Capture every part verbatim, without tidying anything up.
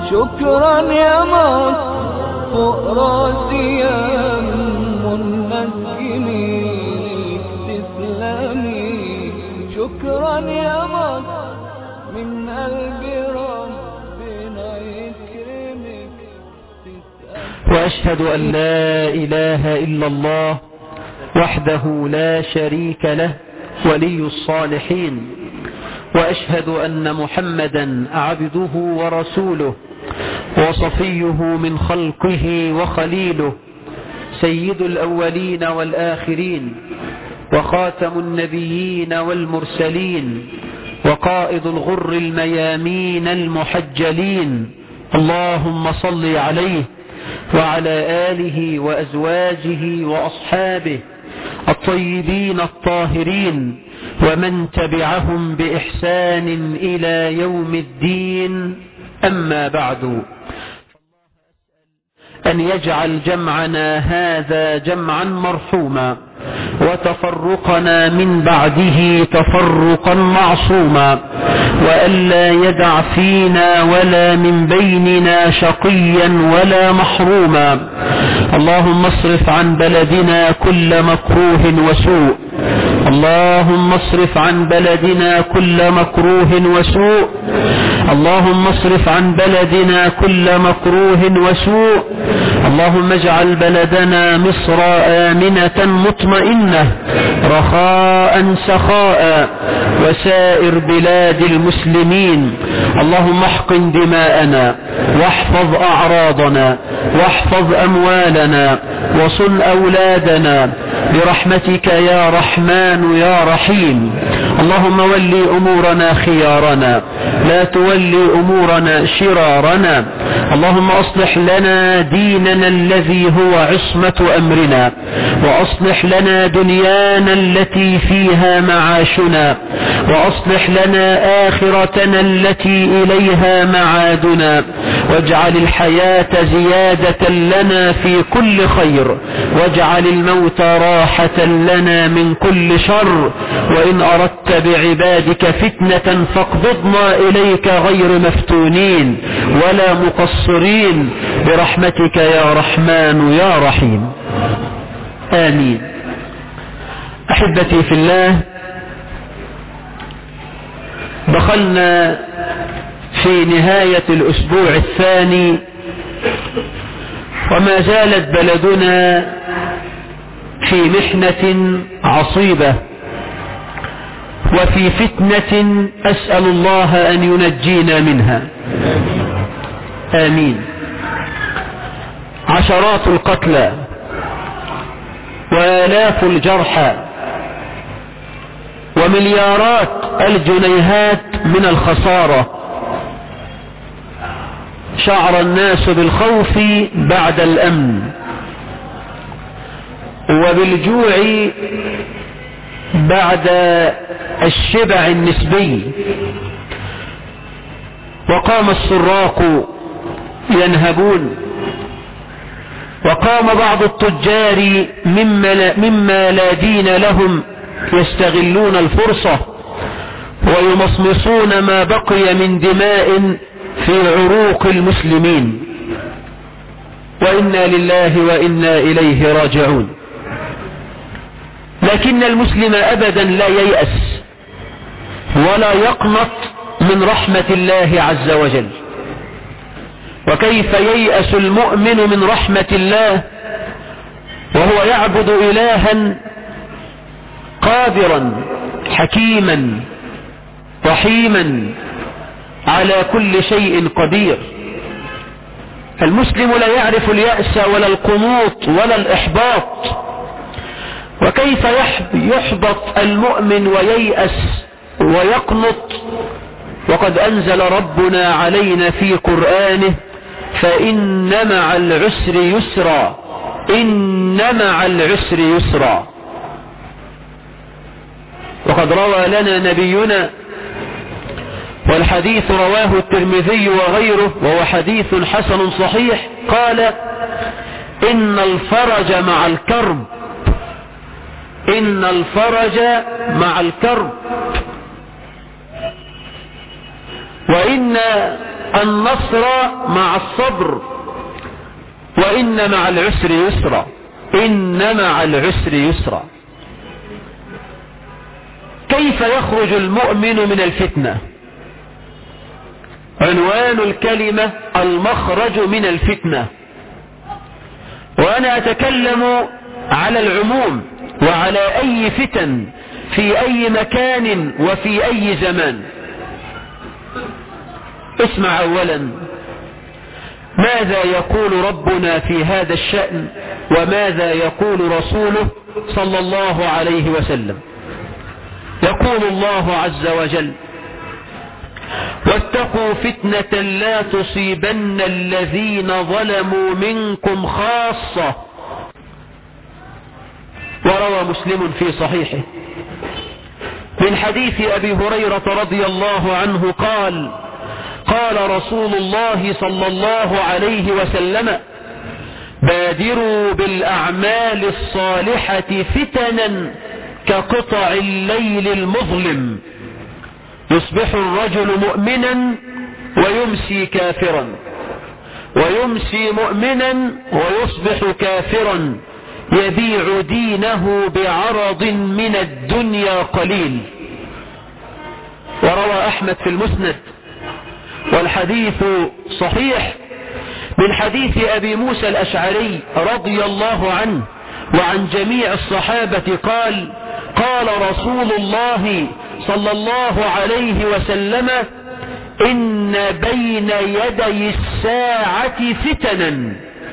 شكرا يا مصر فوق راسي يا أم النسكني تسلمي. شكرا يا مصر من قلبي ربنا يكرمك تسلمي. وأشهد أن لا إله إلا الله وحده لا شريك له ولي الصالحين، وأشهد أن محمدا عبده ورسوله وصفيه من خلقه وخليله، سيد الأولين والآخرين وخاتم النبيين والمرسلين وقائد الغر الميامين المحجلين. اللهم صل عليه وعلى آله وأزواجه وأصحابه الطيبين الطاهرين ومن تبعهم بإحسان إلى يوم الدين. أما بعد، أن يجعل جمعنا هذا جمعا مرحوما وتفرقنا من بعده تفرقا معصوما، وألا يدع فينا ولا من بيننا شقيا ولا محروما. اللهم اصرف عن بلدنا كل مكروه وسوء، اللهم اصرف عن بلدنا كل مكروه وسوء، اللهم اصرف عن بلدنا كل مكروه وسوء. اللهم اجعل بلدنا مصر آمنة مطمئنة رخاء سخاء وسائر بلاد المسلمين. اللهم احقن دماءنا واحفظ أعراضنا واحفظ أموالنا وصن أولادنا برحمتك يا رحمن يا رحيم. اللهم ولي أمورنا خيارنا لا تولي أمورنا شرارنا. اللهم أصلح لنا ديننا الذي هو عصمة أمرنا، وأصلح لنا دنيانا التي فيها معاشنا، وأصلح لنا آخرتنا التي إليها معادنا، واجعل الحياة زيادة لنا في كل خير، واجعل الموت راحة لنا من كل شر. وإن أردت بعبادك فتنة فاقبضنا إليك غير مفتونين ولا مقصرين برحمتك يا رحمن يا رحيم. آمين. أحبتي في الله، دخلنا في نهاية الأسبوع الثاني، وما زالت بلدنا في محنة عصيبة وفي فتنة أسأل الله أن ينجينا منها. آمين. عشرات القتلى وآلاف الجرحى ومليارات الجنيهات من الخسارة. شعر الناس بالخوف بعد الأمن وبالجوع بعد الشبع النسبي. وقام السراق ينهبون، وقام بعض التجار مما, مما لا دين لهم يستغلون الفرصة ويمصمصون ما بقي من دماء في عروق المسلمين. وإنا لله وإنا إليه راجعون. لكن المسلم أبدا لا ييأس ولا يقنط من رحمة الله عز وجل. وكيف ييأس المؤمن من رحمة الله وهو يعبد إلها قادرا حكيما رحيما على كل شيء قدير. المسلم لا يعرف اليأس ولا القنوط ولا الإحباط. وكيف يحبط المؤمن وييأس ويقنط وقد أنزل ربنا علينا في قرآنه: فإن مع العسر يسرا، إن مع العسر يسرا. وقد روى لنا نبينا، والحديث رواه الترمذي وغيره وهو حديث حسن صحيح، قال: إن الفرج مع الكرب، إن الفرج مع الكرب، وإن النصر مع الصبر، وإن مع العسر يسرا، إن مع العسر يسرا. كيف يخرج المؤمن من الفتنة؟ عنوان الكلمة المخرج من الفتنة، وأنا أتكلم على العموم وعلى أي فتن في أي مكان وفي أي زمان. اسمع أولا ماذا يقول ربنا في هذا الشأن، وماذا يقول رسوله صلى الله عليه وسلم. يقول الله عز وجل: واتقوا فتنة لا تصيبن الذين ظلموا منكم خاصة. وروى مسلم في صحيحه من حديث أبي هريرة رضي الله عنه قال: قال رسول الله صلى الله عليه وسلم: بادروا بالأعمال الصالحة فتنا كقطع الليل المظلم، يصبح الرجل مؤمنا ويمسي كافرا، ويمسي مؤمنا ويصبح كافرا، يبيع دينه بعرض من الدنيا قليل. وروى أحمد في المسند والحديث صحيح من حديث أبي موسى الأشعري رضي الله عنه وعن جميع الصحابة قال: قال رسول الله صلى الله عليه وسلم: إن بين يدي الساعة فتنا،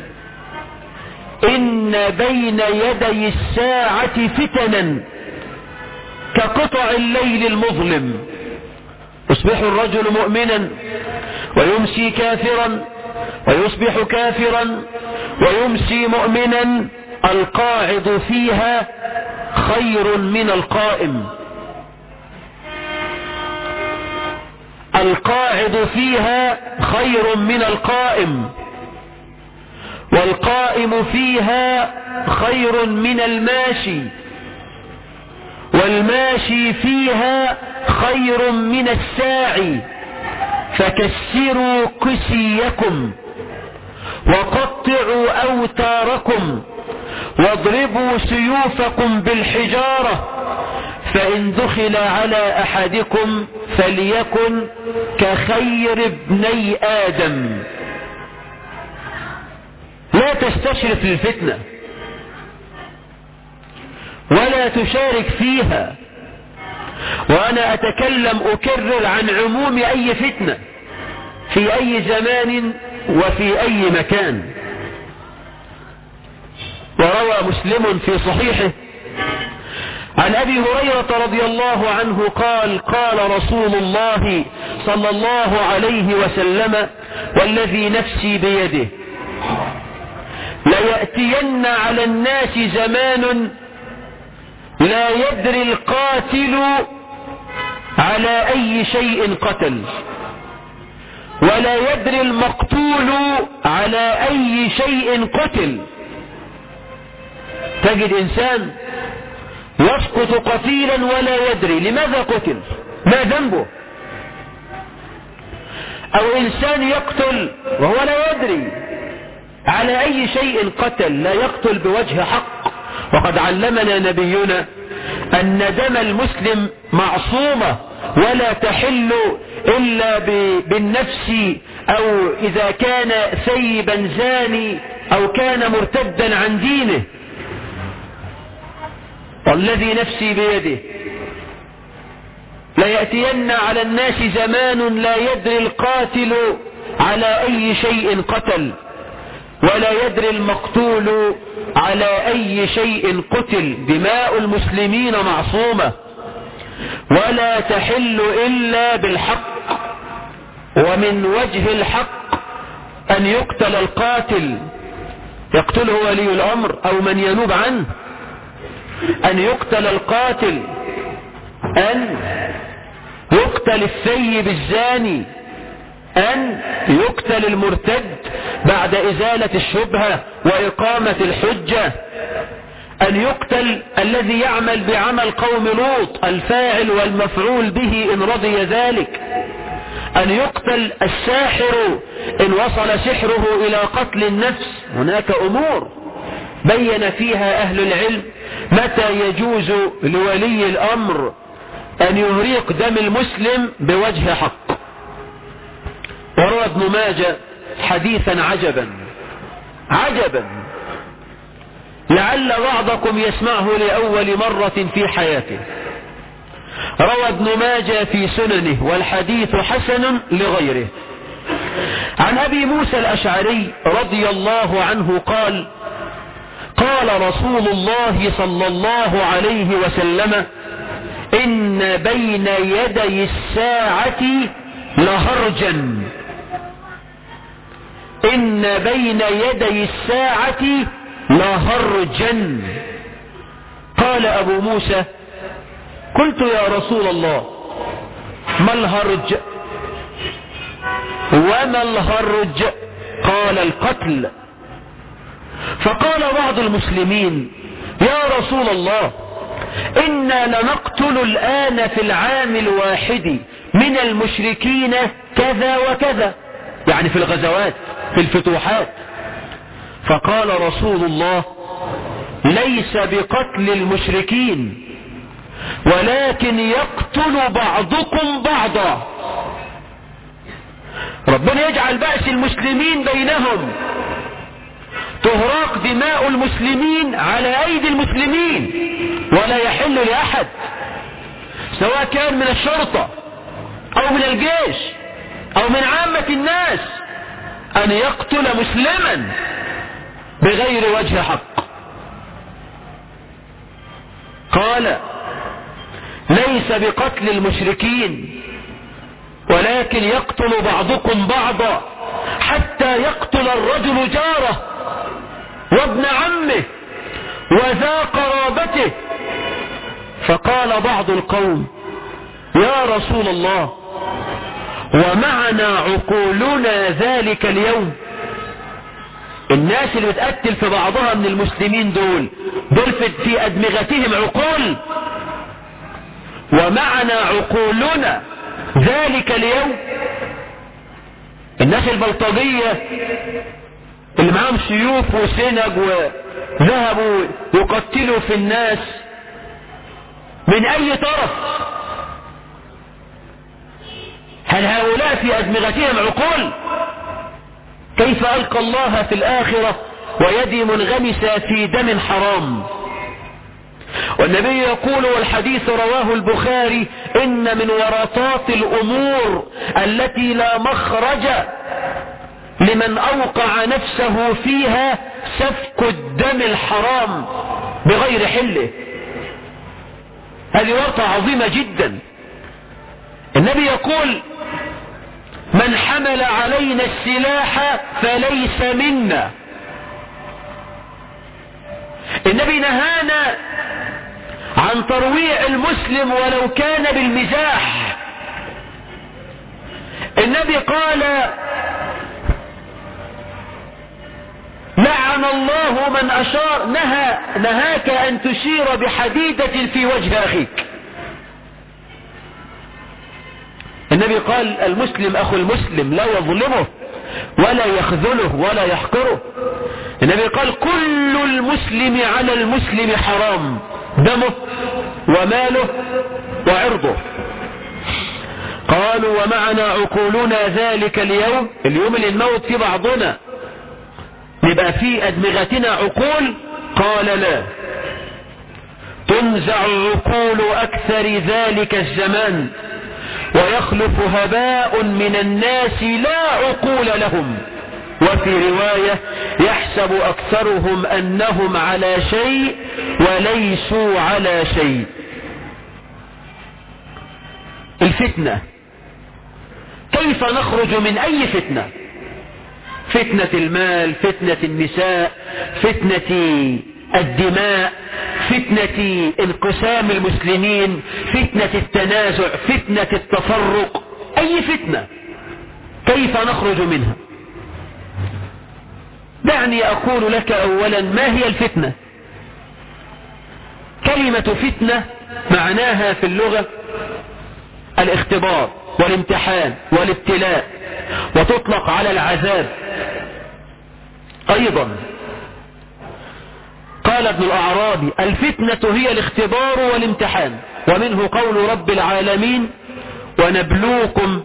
إن بين يدي الساعة فتنا كقطع الليل المظلم، يصبح الرجل مؤمنا ويمسي كافرا، ويصبح كافرا ويمسي مؤمنا، القاعد فيها خير من القائم، القاعد فيها خير من القائم، والقائم فيها خير من الماشي، والماشي فيها خير من الساعي. فكسروا كسيكم وقطعوا أوتاركم واضربوا سيوفكم بالحجارة، فإن دخل على أحدكم فليكن كخير ابني آدم. لا تستشرف للفتنة ولا تشارك فيها. وأنا أتكلم أكرر عن عموم أي فتنة في أي زمان وفي أي مكان. وروى مسلم في صحيحه عن أبي هريرة رضي الله عنه قال: قال رسول الله صلى الله عليه وسلم: والذي نفسي بيده ليأتين على الناس زمان لا يدري القاتل على أي شيء قتل، ولا يدري المقتول على أي شيء قتل. تجد إنسان يسقط قتيلا ولا يدري لماذا قتل، ما ذنبه. أو إنسان يقتل وهو لا يدري على أي شيء قتل، لا يقتل بوجه حق. وقد علمنا نبينا أن دم المسلم معصومة ولا تحل إلا بالنفس، أو إذا كان ثيبا زاني أو كان مرتدا عن دينه. والذي نفسي بيده ليأتين على الناس زمان لا يدري القاتل على أي شيء قتل، ولا يدري المقتول على أي شيء قتل. دماء المسلمين معصومة ولا تحل إلا بالحق، ومن وجه الحق أن يقتل القاتل، يقتله ولي الأمر أو من ينوب عنه، أن يقتل القاتل، أن يقتل الثيب الزاني، أن يقتل المرتد بعد إزالة الشبهة وإقامة الحجة، أن يقتل الذي يعمل بعمل قوم لوط، الفاعل والمفعول به إن رضي ذلك، أن يقتل الساحر إن وصل سحره إلى قتل النفس. هناك أمور بين فيها أهل العلم متى يجوز لولي الأمر أن يهريق دم المسلم بوجه حق. وروى ابن ماجه حديثا عجبا عجبا لعل بعضكم يسمعه لأول مرة في حياته. روى ابن ماجه في سننه والحديث حسن لغيره عن أبي موسى الأشعري رضي الله عنه قال قال رسول الله صلى الله عليه وسلم إن بين يدي الساعة لهرجا إن بين يدي الساعة لهرجا. قال أبو موسى قلت يا رسول الله ما الهرج وما الهرج؟ قال القتل. فقال بعض المسلمين يا رسول الله إنا لنقتل الآن في العام الواحد من المشركين كذا وكذا، يعني في الغزوات في الفتوحات. فقال رسول الله ليس بقتل المشركين ولكن يقتل بعضكم بعضا. ربنا يجعل بأس المسلمين بينهم، تهراق دماء المسلمين على أيدي المسلمين، ولا يحل لأحد سواء كان من الشرطة أو من الجيش أو من عامة الناس أن يقتل مسلما بغير وجه حق. قال ليس بقتل المشركين ولكن يقتل بعضكم بعضا حتى يقتل الرجل جاره وابن عمه وذا قرابته. فقال بعض القوم يا رسول الله ومعنا عقولنا ذلك اليوم. الناس اللي بتقتل في بعضها من المسلمين دول دول في أدمغتهم عقول، ومعنا عقولنا ذلك اليوم. الناس البلطجية اللي معاهم سيوف وسنج وذهبوا يقتلوا في الناس من أي طرف، هل هؤلاء في أدمغتهم عقول؟ كيف ألقى الله في الآخرة ويدي منغمسة في دم حرام؟ والنبي يقول والحديث رواه البخاري إن من ورطات الأمور التي لا مخرج لمن أوقع نفسه فيها سفك الدم الحرام بغير حله. هذه ورطة عظيمة جدا. النبي يقول من حمل علينا السلاح فليس منا. النبي نهانا عن ترويع المسلم ولو كان بالمزاح. النبي قال لعن الله من أشار نهى نهاك أن تشير بحديدة في وجه أخيك. النبي قال المسلم أخو المسلم لا يظلمه ولا يخذله ولا يحقره. النبي قال كل المسلم على المسلم حرام دمه وماله وعرضه. قالوا ومعنا عقولنا ذلك اليوم، اليوم اللي نموت في بعضنا يبقى في أدمغتنا عقول؟ قال لا، تنزع عقول أكثر ذلك الزمان ويخلف هباء من الناس لا عقول لهم. وفي رواية يحسب أكثرهم أنهم على شيء وليسوا على شيء. الفتنة كيف نخرج من أي فتنة؟ فتنة المال، فتنة النساء، فتنة الدماء، فتنة انقسام المسلمين، فتنة التنازع، فتنة التفرق، أي فتنة كيف نخرج منها؟ دعني أقول لك أولا ما هي الفتنة. كلمة فتنة معناها في اللغة الاختبار، والامتحان والابتلاء، وتطلق على العذاب أيضا. قال ابن الأعرابي: الفتنة هي الاختبار والامتحان، ومنه قول رب العالمين: ونبلوكم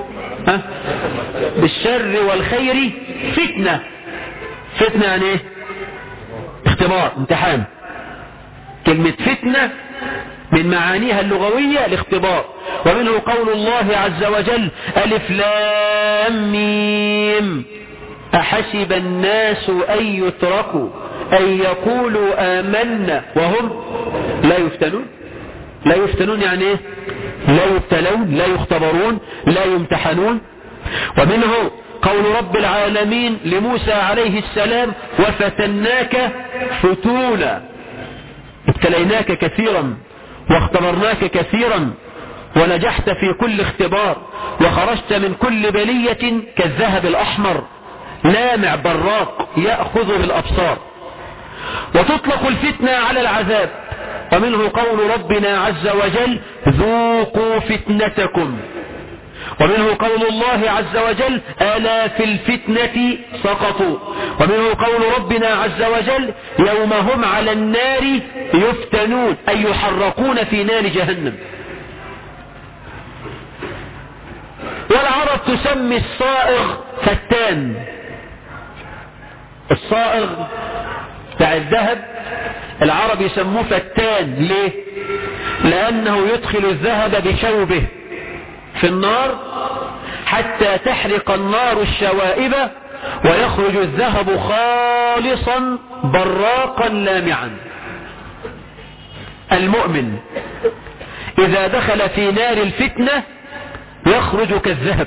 بالشر والخير فتنة. فتنة يعني ايه؟ اختبار، امتحان. كلمة فتنة من معانيها اللغوية الاختبار. ومنه قول الله عز وجل: ألف لام ميم أحسب الناس أن يتركوا أن يقولوا آمنا وهم لا يفتنون. لا يفتنون يعني ايه؟ لا يبتلون، لا يختبرون، لا يمتحنون. ومنه قول رب العالمين لموسى عليه السلام: وفتناك فتونا. ابتليناك كثيرا واختبرناك كثيرا ونجحت في كل اختبار وخرجت من كل بلية كالذهب الأحمر لامع براق يأخذ بالأبصار. وتطلق الفتنة على العذاب، ومنه قول ربنا عز وجل: ذوقوا فتنتكم. ومنه قول الله عز وجل: ألا في الفتنة سقطوا. ومنه قول ربنا عز وجل: يوم هم على النار يفتنون، أي يحرقون في نار جهنم. والعرب تسمي الصائغ فتان. الصائغ بتاع الذهب العرب يسموه فتان. ليه؟ لأنه يدخل الذهب بشوبه في النار حتى تحرق النار الشوائب ويخرج الذهب خالصا براقا لامعا. المؤمن إذا دخل في نار الفتنة يخرج كالذهب.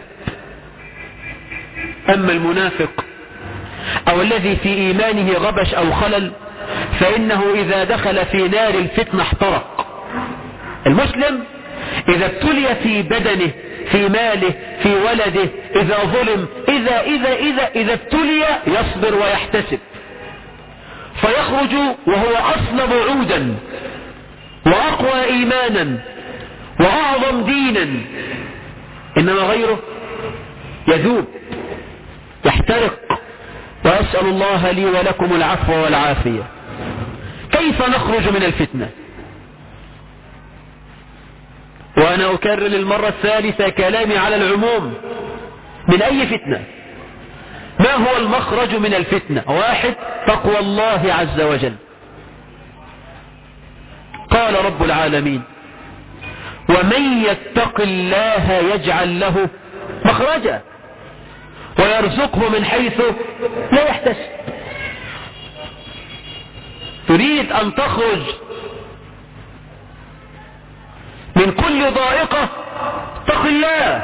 أما المنافق أو الذي في إيمانه غبش أو خلل فإنه إذا دخل في نار الفتنة احترق. المسلم إذا ابتلي في بدنه، في ماله، في ولده، إذا ظلم، إذا إذا إذا إذا ابتلي يصبر ويحتسب فيخرج وهو أصلب عودا وأقوى إيمانا وأعظم دينا. إنما غيره يذوب يحترق. وأسأل الله لي ولكم العفو والعافية. كيف نخرج من الفتنة؟ وأنا أكرر المرة الثالثة كلامي على العموم. من أي فتنة؟ ما هو المخرج من الفتنة؟ واحد: تقوى الله عز وجل. قال رب العالمين: ومن يتق الله يجعل له مخرجا ويرزقه من حيث لا يحتسب. تريد أن تخرج من كل ضائقة؟ اتق الله.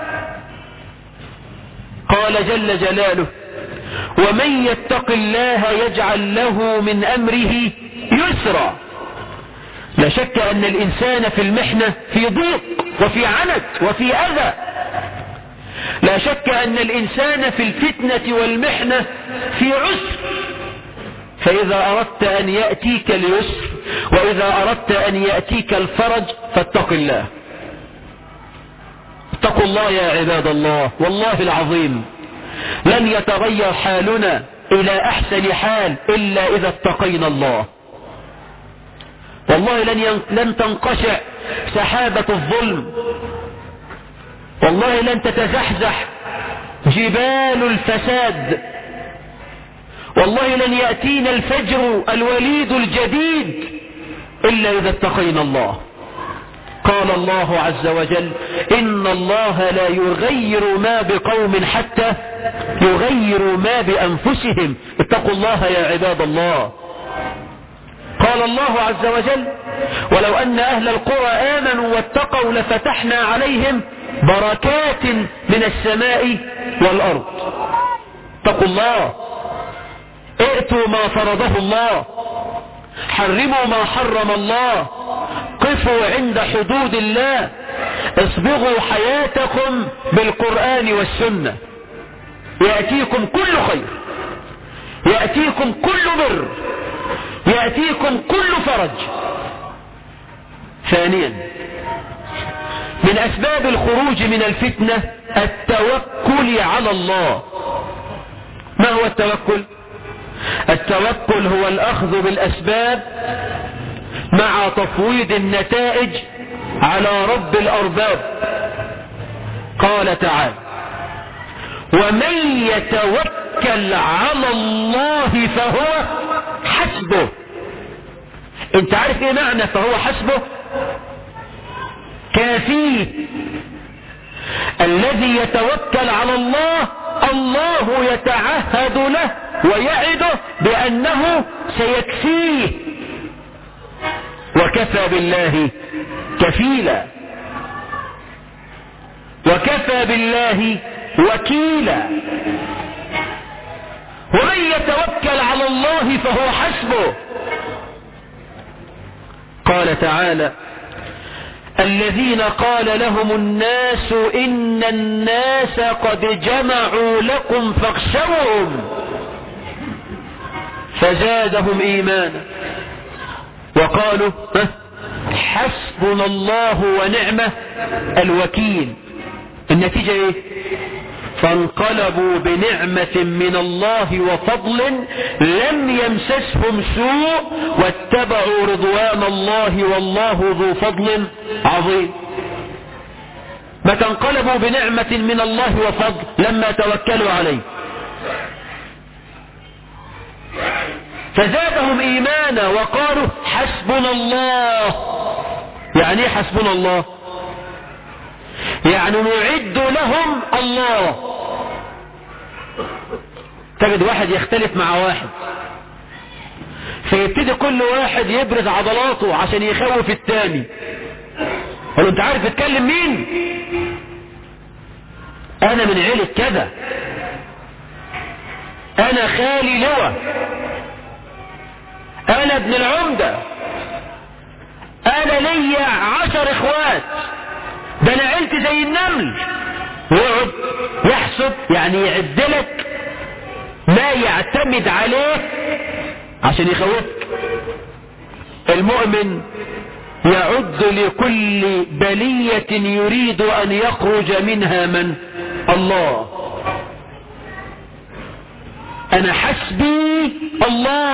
قال جل جلاله: ومن يتق الله يجعل له من أمره يسرا. لا شك أن الإنسان في المحنة في ضيق وفي عنت وفي أذى. لا شك أن الإنسان في الفتنة والمحنة في عسر. فإذا أردت أن يأتيك اليسر وإذا أردت أن يأتيك الفرج فاتق الله. اتقوا الله يا عباد الله. والله العظيم لن يتغير حالنا إلى أحسن حال إلا إذا اتقينا الله. والله لن, ين... لن تنقشع سحابة الظلم. والله لن تتزحزح جبال الفساد. والله لن يأتينا الفجر الوليد الجديد إلا إذا اتقينا الله. قال الله عز وجل: إن الله لا يغير ما بقوم حتى يغيروا ما بأنفسهم. اتقوا الله يا عباد الله. قال الله عز وجل: ولو أن أهل القرى آمنوا واتقوا لفتحنا عليهم بركات من السماء والأرض. اتقوا الله. ائتوا ما فرضه الله، حرموا ما حرم الله، قفوا عند حدود الله، اصبغوا حياتكم بالقرآن والسنة. يأتيكم كل خير، يأتيكم كل بر، يأتيكم كل فرج. ثانيا: من أسباب الخروج من الفتنة التوكل على الله. ما هو التوكل؟ التوكل هو الأخذ بالأسباب مع تفويض النتائج على رب الأرباب. قال تعالى: ومن يتوكل على الله فهو حسبه. انت عارف ايه معنى فهو حسبه؟ كافيه. الذي يتوكل على الله الله يتعهد له ويعده بأنه سيكفيه، وكفى بالله كفيلا، وكفى بالله وكيلا. ومن يتوكل على الله فهو حسبه. قال تعالى: الذين قال لهم الناس إن الناس قد جمعوا لكم فاخشوهم فزادهم إيمانا وقالوا حسبنا الله ونعم الوكيل. النتيجة ايه؟ فانقلبوا بنعمة من الله وفضل لم يمسسهم سوء واتبعوا رضوان الله والله ذو فضل عظيم. متى انقلبوا بنعمة من الله وفضل؟ لما توكلوا عليه. فزادهم إيمانا وقالوا حسبنا الله. يعني ايه حسبنا الله؟ يعني نعد لهم الله. تجد واحد يختلف مع واحد فيبتدي كل واحد يبرز عضلاته عشان يخوف التاني. قال له انت عارف اتكلم مين؟ انا من عيلة كذا، انا خالي لواء، انا ابن العمدة، انا ليا عشر اخوات، ده انا عيلتي زي النمل. ويقعد يحسب، يعني يعدلك ما يعتمد عليه عشان يخوفك. المؤمن يعد لكل بلية يريد ان يخرج منها من الله. انا حسبي الله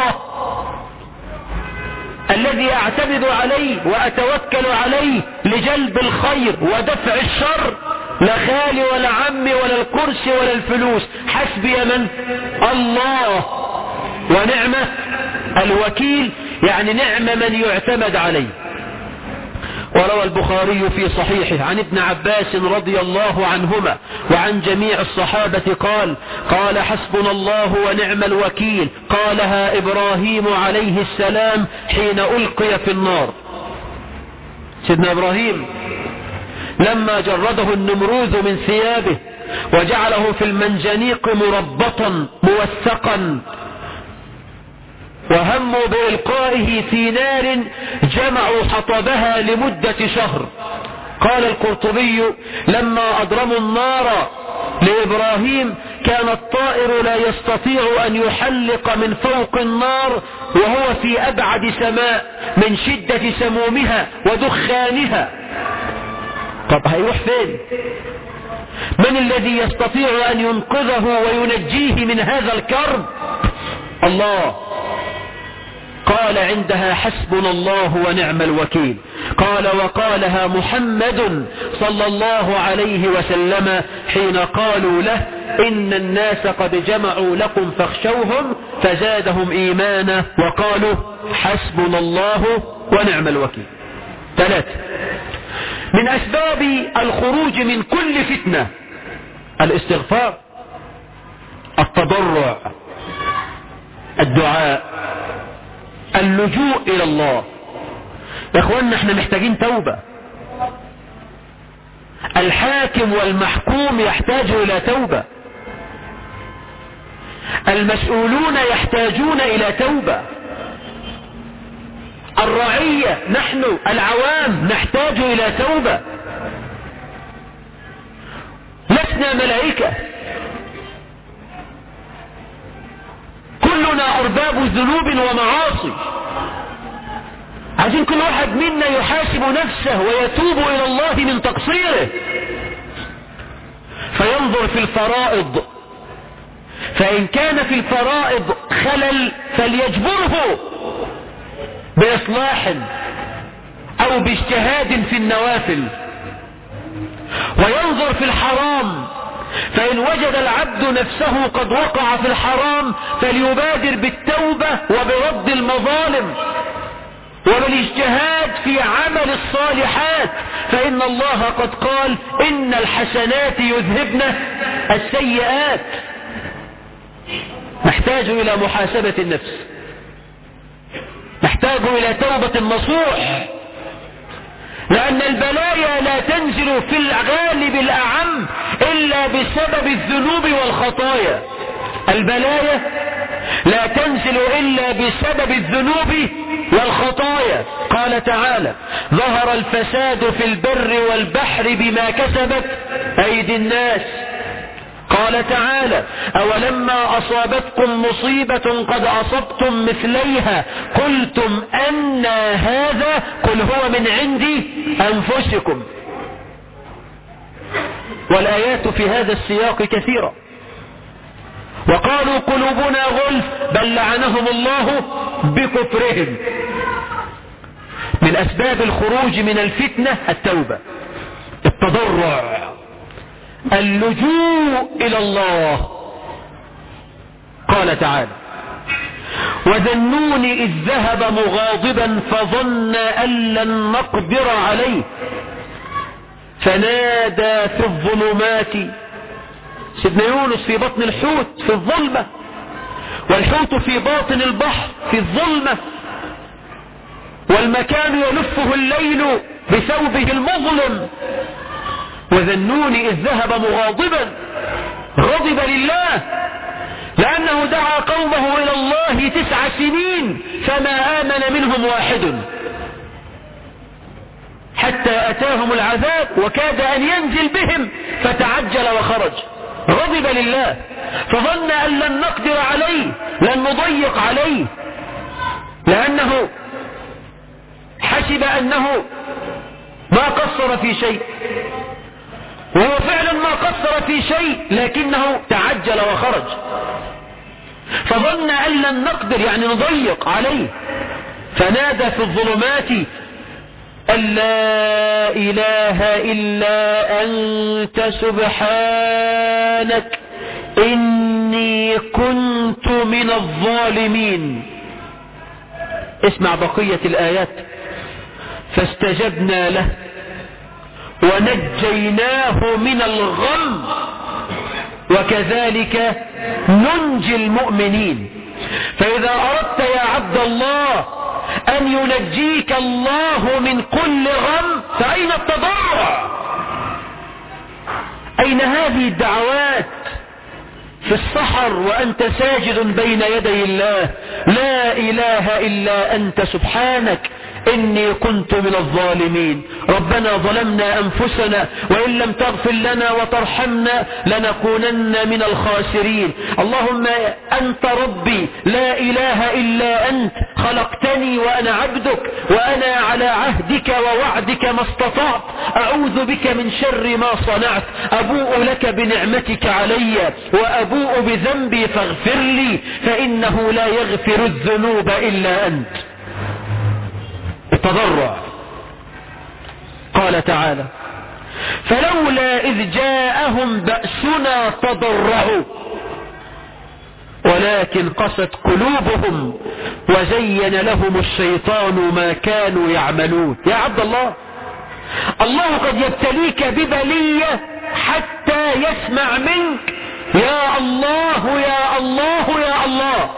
الذي اعتمد عليه واتوكل عليه لجلب الخير ودفع الشر، لا خالي ولا عمي ولا الكرسي ولا الفلوس. حسبي من؟ الله. ونعمة الوكيل، يعني نعمة من يعتمد عليه. وروى البخاري في صحيحه عن ابن عباس رضي الله عنهما وعن جميع الصحابة قال: قال حسبنا الله ونعم الوكيل، قالها إبراهيم عليه السلام حين ألقي في النار. سيدنا إبراهيم لما جرده النمروذ من ثيابه وجعله في المنجنيق مربطا موثقا وهموا بإلقائه في نار جمعوا حطبها لمدة شهر. قال القرطبي: لما أضرموا النار لإبراهيم كان الطائر لا يستطيع أن يحلق من فوق النار وهو في أبعد سماء من شدة سمومها ودخانها. طب هيروح فين؟ من الذي يستطيع أن ينقذه وينجيه من هذا الكرب؟ الله. قال عندها حسبنا الله ونعم الوكيل. قال: وقالها محمد صلى الله عليه وسلم حين قالوا له إن الناس قد جمعوا لكم فاخشوهم فزادهم إيمانا وقالوا حسبنا الله ونعم الوكيل. ثلاثة من أسباب الخروج من كل فتنة: الاستغفار، التضرع، الدعاء، اللجوء إلى الله. يا اخوانا احنا محتاجين توبة. الحاكم والمحكوم يحتاج إلى توبة. المسؤولون يحتاجون إلى توبة. الرعية، نحن العوام نحتاج إلى توبة. لسنا ملائكة، كلنا أرباب ذنوب ومعاصي. عايزين كل واحد منا يحاسب نفسه ويتوب إلى الله من تقصيره، فينظر في الفرائض، فإن كان في الفرائض خلل فليجبره بإصلاح أو باجتهاد في النوافل، وينظر في الحرام، فإن وجد العبد نفسه قد وقع في الحرام فليبادر بالتوبة وبرد المظالم وبالاجتهاد في عمل الصالحات، فإن الله قد قال إن الحسنات يذهبن السيئات. نحتاج إلى محاسبة النفس، نحتاج إلى توبة نصوح، لأن البلايا لا تنزل في الغالب الأعم إلا بسبب الذنوب والخطايا. البلايا لا تنزل إلا بسبب الذنوب والخطايا. قال تعالى: ظهر الفساد في البر والبحر بما كسبت أيدي الناس. قال تعالى: أولما أصابتكم مصيبة قد أصبتم مثليها قلتم أن هذا قل هو من عند أنفسكم. والآيات في هذا السياق كثيرة. وقالوا قلوبنا غلف بل لعنهم الله بكفرهم. من أسباب الخروج من الفتنة التوبة، التضرع، اللجوء إلى الله. قال تعالى: وذا النون إذ ذهب مغاضبا فظن أن لن نقدر عليه فنادى في الظلمات. سيدنا يونس في بطن الحوت في الظلمة، والحوت في باطن البحر في الظلمة، والمكان يلفه الليل بثوبه المظلم. وذا النون إذ ذهب مغاضبا، غضب لله لأنه دعا قومه إلى الله تسع سنين فما آمن منهم واحد حتى أتاهم العذاب وكاد أن ينزل بهم فتعجل وخرج. غضب لله فظن أن لن نقدر عليه، لن نضيق عليه، لأنه حسب أنه ما قصر في شيء، وهو فعلا ما قصر في شيء لكنه تعجل وخرج. فظن أن لن نقدر يعني نضيق عليه، فنادى في الظلمات أن لا إله إلا أنت سبحانك إني كنت من الظالمين. اسمع بقية الآيات: فاستجبنا له ونجيناه من الغم وكذلك ننجي المؤمنين. فإذا أردت يا عبد الله أن ينجيك الله من كل غم فأين التضرع؟ أين هذه الدعوات في السحر وأنت ساجد بين يدي الله؟ لا إله إلا أنت سبحانك إني كنت من الظالمين. ربنا ظلمنا أنفسنا وإن لم تغفر لنا وترحمنا لنكونن من الخاسرين. اللهم أنت ربي لا إله إلا أنت، خلقتني وأنا عبدك وأنا على عهدك ووعدك ما استطعت، أعوذ بك من شر ما صنعت، أبوء لك بنعمتك علي وأبوء بذنبي فاغفر لي فإنه لا يغفر الذنوب إلا أنت. التضرع. قال تعالى: فلولا إذ جاءهم بأسنا تضرعوا ولكن قست قلوبهم وزين لهم الشيطان ما كانوا يعملون. يا عبد الله، الله قد يبتليك ببلية حتى يسمع منك يا الله يا الله يا الله.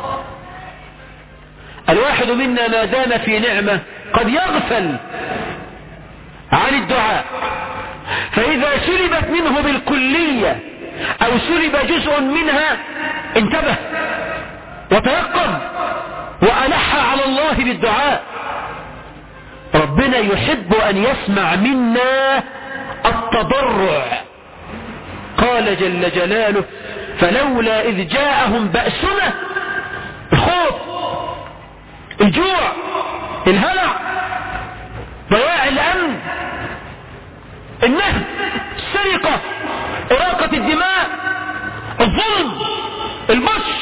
الواحد منا ما دام في نعمة قد يغفل عن الدعاء، فإذا سلبت منه بالكلية أو سلب جزء منها انتبه وتيقظ وألح على الله بالدعاء. ربنا يحب أن يسمع منا التضرع. قال جل جلاله: فلولا إذ جاءهم بأسنا، الخوف، الجوع، الهلع، ضياع الأمن، النهب، السرقة، إراقة الدماء، الظلم، البطش.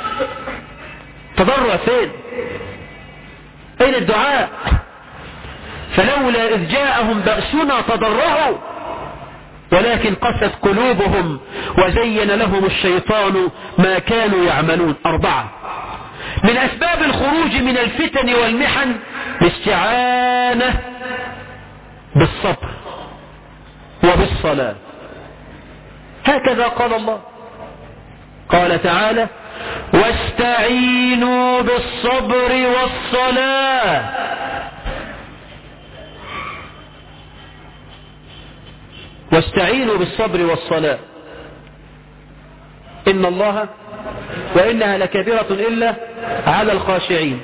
تضرع فين؟ أين الدعاء؟ فلولا إذ جاءهم بأسنا تضرعوا ولكن قست قلوبهم وزين لهم الشيطان ما كانوا يعملون. أربعة من أسباب الخروج من الفتن والمحن الاستعانة بالصبر وبالصلاة. هكذا قال الله، قال تعالى: واستعينوا بالصبر والصلاة. واستعينوا بالصبر والصلاة إن الله وإنها لكبيرة إلا على الخاشعين.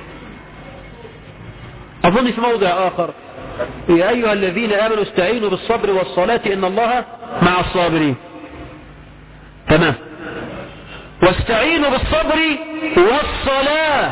أظن في موضع آخر: يا أيها الذين آمنوا استعينوا بالصبر والصلاة إن الله مع الصابرين. تمام. واستعينوا بالصبر والصلاة.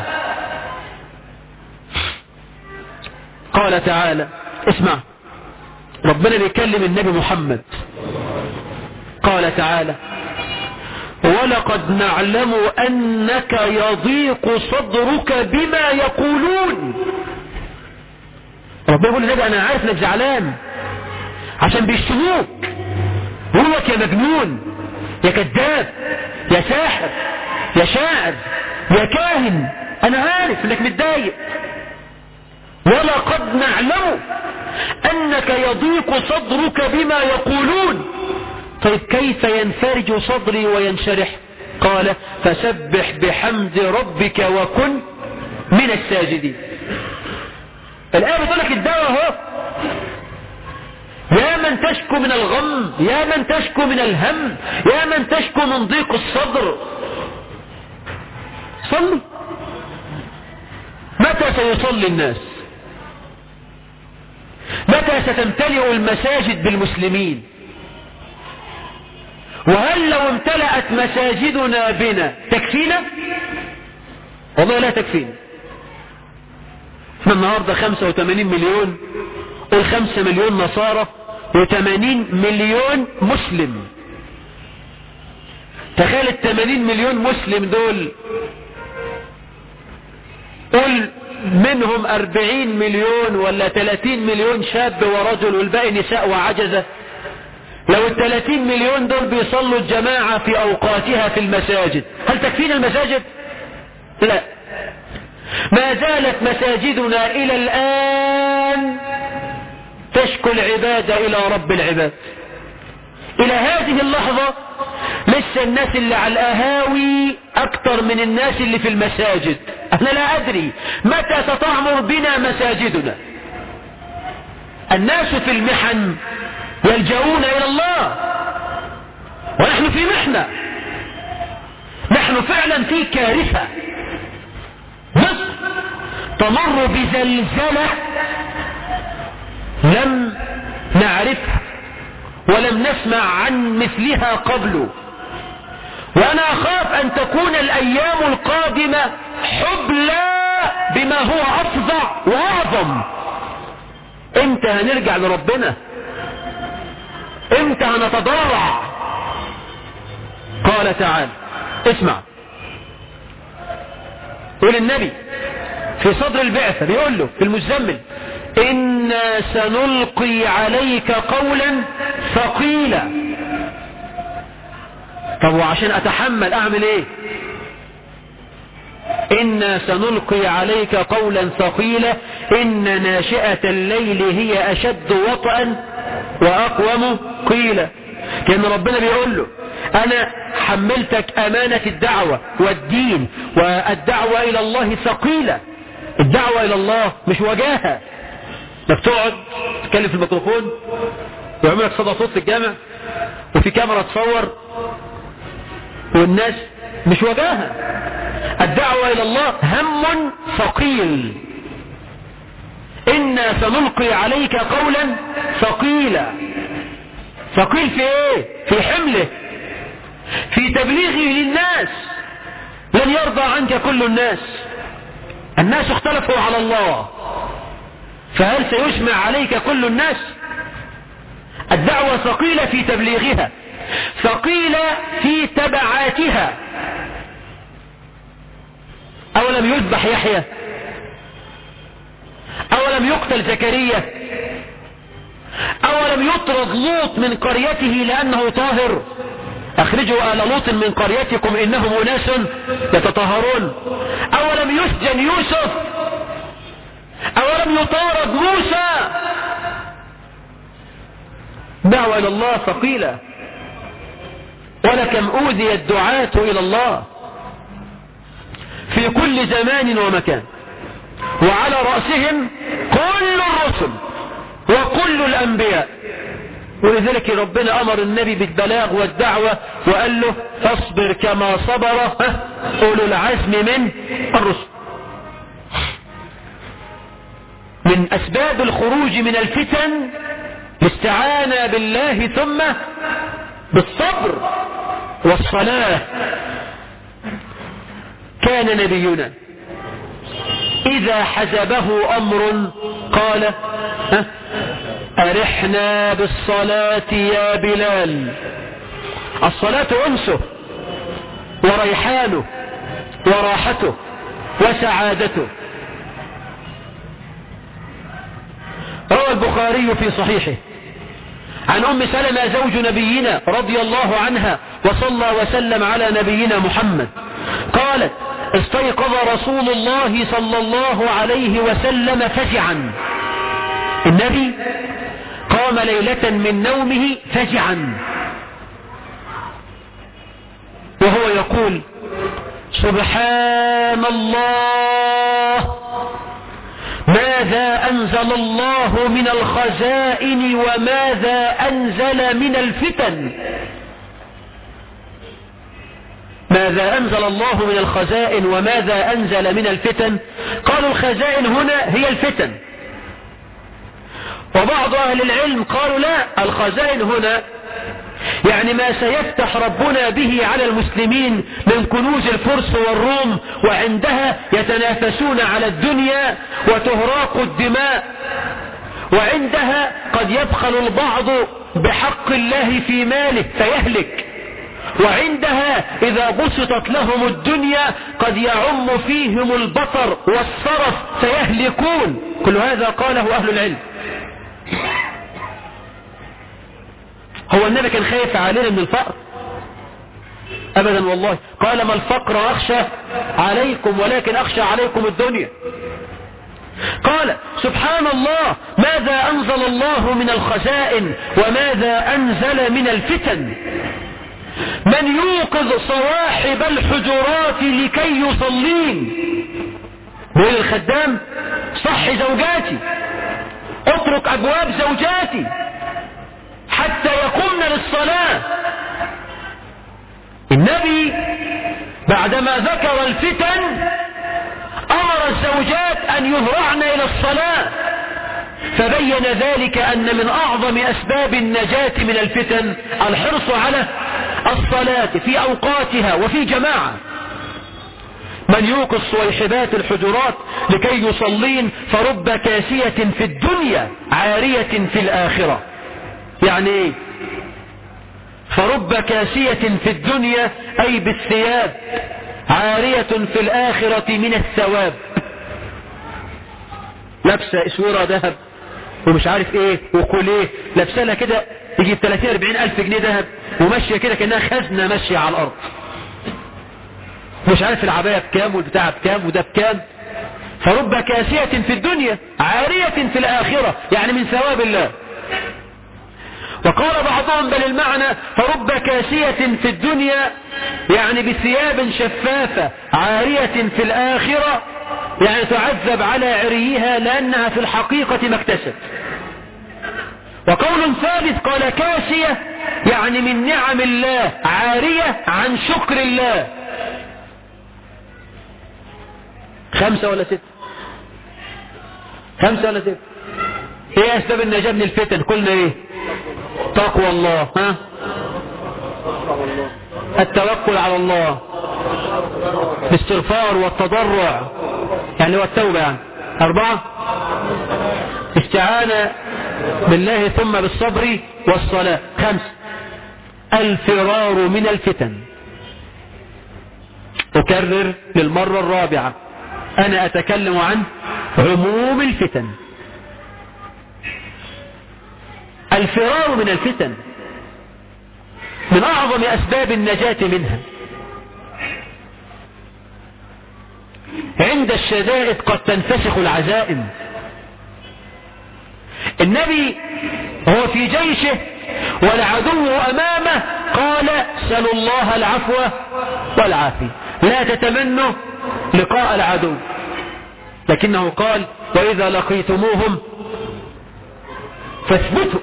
قال تعالى، اسمع، ربنا بيكلم النبي محمد، قال تعالى: ولقد نعلم أنك يضيق صدرك بما يقولون. ربنا يقول للنبي: أنا عارف انك زعلان عشان بيشتموك، يقولك يا مجنون، يا كذاب، يا ساحر، يا شاعر، يا كاهن. أنا عارف انك متضايق. ولقد نعلم أنك يضيق صدرك بما يقولون. طيب كيف ينفرج صدري وينشرح؟ قال: فسبح بحمد ربك وكن من الساجدين. الآية بتقول لك الدواء اهو. يا من تشكو من الغم، يا من تشكو من الهم، يا من تشكو من ضيق الصدر، صلي. متى سيصلي الناس؟ متى ستمتلئ المساجد بالمسلمين؟ وهل لو امتلأت مساجدنا بنا تكفينا؟ والله لا تكفينا. احنا النهاردة خمسة وثمانين مليون، قول خمسة مليون نصارى وثمانين مليون مسلم. تخيل الثمانين مليون مسلم دول، قول منهم أربعين مليون ولا ثلاثين مليون شاب ورجل والباقي نساء وعجزة. لو الثلاثين مليون دول بيصلوا الجماعة في أوقاتها في المساجد، هل تكفينا المساجد؟ لا. ما زالت مساجدنا إلى الآن تشكو العبادة إلى رب العباد. إلى هذه اللحظة لسه الناس اللي على القهاوي أكتر من الناس اللي في المساجد. أنا لا أدري متى ستعمر بنا مساجدنا. الناس في المحن يلجؤون إلى الله ونحن في محنة. نحن فعلا في كارثة. مصر تمر بزلزلة لم نعرفها ولم نسمع عن مثلها قبل. وأنا أخاف أن تكون الأيام القادمة حبلى بما هو أفظع وأعظم. امتى هنرجع لربنا؟ امتى هنتضرع؟ قال تعالى، اسمع، يقول النبي في صدر البعثة، بيقول له في المزمل: إنا سنلقي عليك قولا ثقيلا. طب وعشان أتحمل أعمل إيه؟ إنا سنلقي عليك قولا ثقيلا إن ناشئة الليل هي أشد وطئا وأقوم قيلا. كأن ربنا بيقول له: أنا حملتك أمانة الدعوة والدين، والدعوة إلى الله ثقيلة. الدعوة إلى الله مش وجاهة انك تقعد تتكلم في الميكروفون ويعملك صدى صوت في الجامع وفي كاميرا تصور والناس، مش وجاهة. الدعوة إلى الله هم ثقيل. إنا سنلقي عليك قولا ثقيلا. ثقيل في ايه؟ في حمله، في تبليغه للناس. لن يرضى عنك كل الناس. الناس اختلفوا على الله، فهل سيجمع عليك كل الناس؟ الدعوة ثقيلة في تبليغها، ثقيلة في تبعاتها. أولم يذبح يحيى؟ أولم يقتل زكريا؟ أولم يطرد لوط من قريته لأنه طاهر؟ أخرجوا آل لوط من قريتكم إنهم أناس يتطهرون. أولم يسجن يوسف؟ أولم يطارد موسى؟ دعوة إلى الله ثقيلة. ولكم أوذي الدعاة إلى الله في كل زمان ومكان، وعلى رأسهم كل الرسل وكل الأنبياء. ولذلك ربنا أمر النبي بالبلاغ والدعوة وقال له فاصبر كما صبر أولو العزم من الرسل. من أسباب الخروج من الفتن الاستعانة بالله ثم بالصبر والصلاة. كان نبينا إذا حزبه أمر قال أرحنا بالصلاة يا بلال. الصلاة أنسه وريحانه وراحته وسعادته. روى البخاري في صحيحه عن أم سلمة زوج نبينا رضي الله عنها وصلى وسلم على نبينا محمد قالت استيقظ رسول الله صلى الله عليه وسلم فزعا. النبي قام ليلة من نومه فزعا وهو يقول سبحان الله ماذا أنزل الله من الخزائن وماذا أنزل من الفتن. ماذا أنزل الله من الخزائن وماذا أنزل من الفتن. قالوا الخزائن هنا هي الفتن، وبعض أهل العلم قالوا لا، الخزائن هنا يعني ما سيفتح ربنا به على المسلمين من كنوز الفرس والروم، وعندها يتنافسون على الدنيا وتهراق الدماء، وعندها قد يبخل البعض بحق الله في ماله فيهلك، وعندها إذا بسطت لهم الدنيا قد يعم فيهم البطر والسرف فيهلكون. كل هذا قاله أهل العلم. هو النبي كان خايف علينا من الفقر؟ أبدا والله. قال ما الفقر أخشى عليكم ولكن أخشى عليكم الدنيا. قال سبحان الله ماذا أنزل الله من الخزائن وماذا أنزل من الفتن. من يوقظ صواحب الحجرات لكي يصلين. بيقول الخدام صح زوجاتي، اترك أبواب زوجاتي حتى يقومن للصلاة. النبي بعدما ذكر الفتن أمر الزوجات أن يهرعن إلى الصلاة، فبين ذلك أن من أعظم أسباب النجاة من الفتن الحرص على الصلاة في أوقاتها وفي جماعة. من يوقظ صويحبات الحجرات لكي يصلين فرب كاسية في الدنيا عارية في الآخرة. يعني ايه فرب كاسية في الدنيا؟ أي بالثياب، عارية في الآخرة من الثواب. لابسة اسورة ذهب ومش عارف ايه وكل ايه، لابسة لها كده يجي ثلاثين أربعين ألف جنيه ذهب وماشية كده كأنها خزنة ماشية على الأرض، مش عارف العباية بكام والبتاع بكام وده بكام. فرب كاسية في الدنيا عارية في الآخرة، يعني من ثواب الله. وقال بعضهم بل المعنى فرب كاسية في الدنيا يعني بثياب شفافة عارية في الآخرة، يعني تعذب على عريها لأنها في الحقيقة ما اكتسب. وقول ثالث قال كاسية يعني من نعم الله عارية عن شكر الله. خمسة ولا ستة؟ خمسة ولا ستة؟ ايه اسباب النجاة من الفتن؟ قلنا ايه؟ تقوى الله، ها؟ التوكل على الله، الاستغفار والتضرع يعني والتوبة يعني. أربعة استعانة بالله ثم بالصبر والصلاة. خمسة، الفرار من الفتن. أكرر للمرة الرابعة، أنا أتكلم عن عموم الفتن. الفرار من الفتن من أعظم أسباب النجاة منها. عند الشدائد قد تنفسخ العزائم. النبي هو في جيشه والعدو أمامه قال سلوا الله العفو والعافية، لا تتمنوا لقاء العدو، لكنه قال وإذا لقيتموهم فاثبتوا.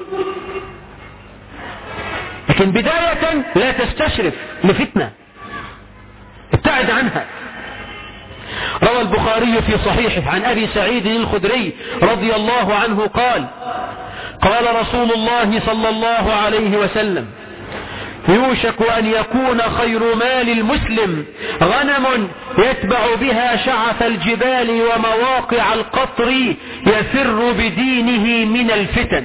لكن بداية لا تستشرف لفتنة، ابتعد عنها. روى البخاري في صحيحه عن أبي سعيد الخدري رضي الله عنه قال قال رسول الله صلى الله عليه وسلم يوشك أن يكون خير مال المسلم غنم يتبع بها شعث الجبال ومواقع القطر يفر بدينه من الفتن.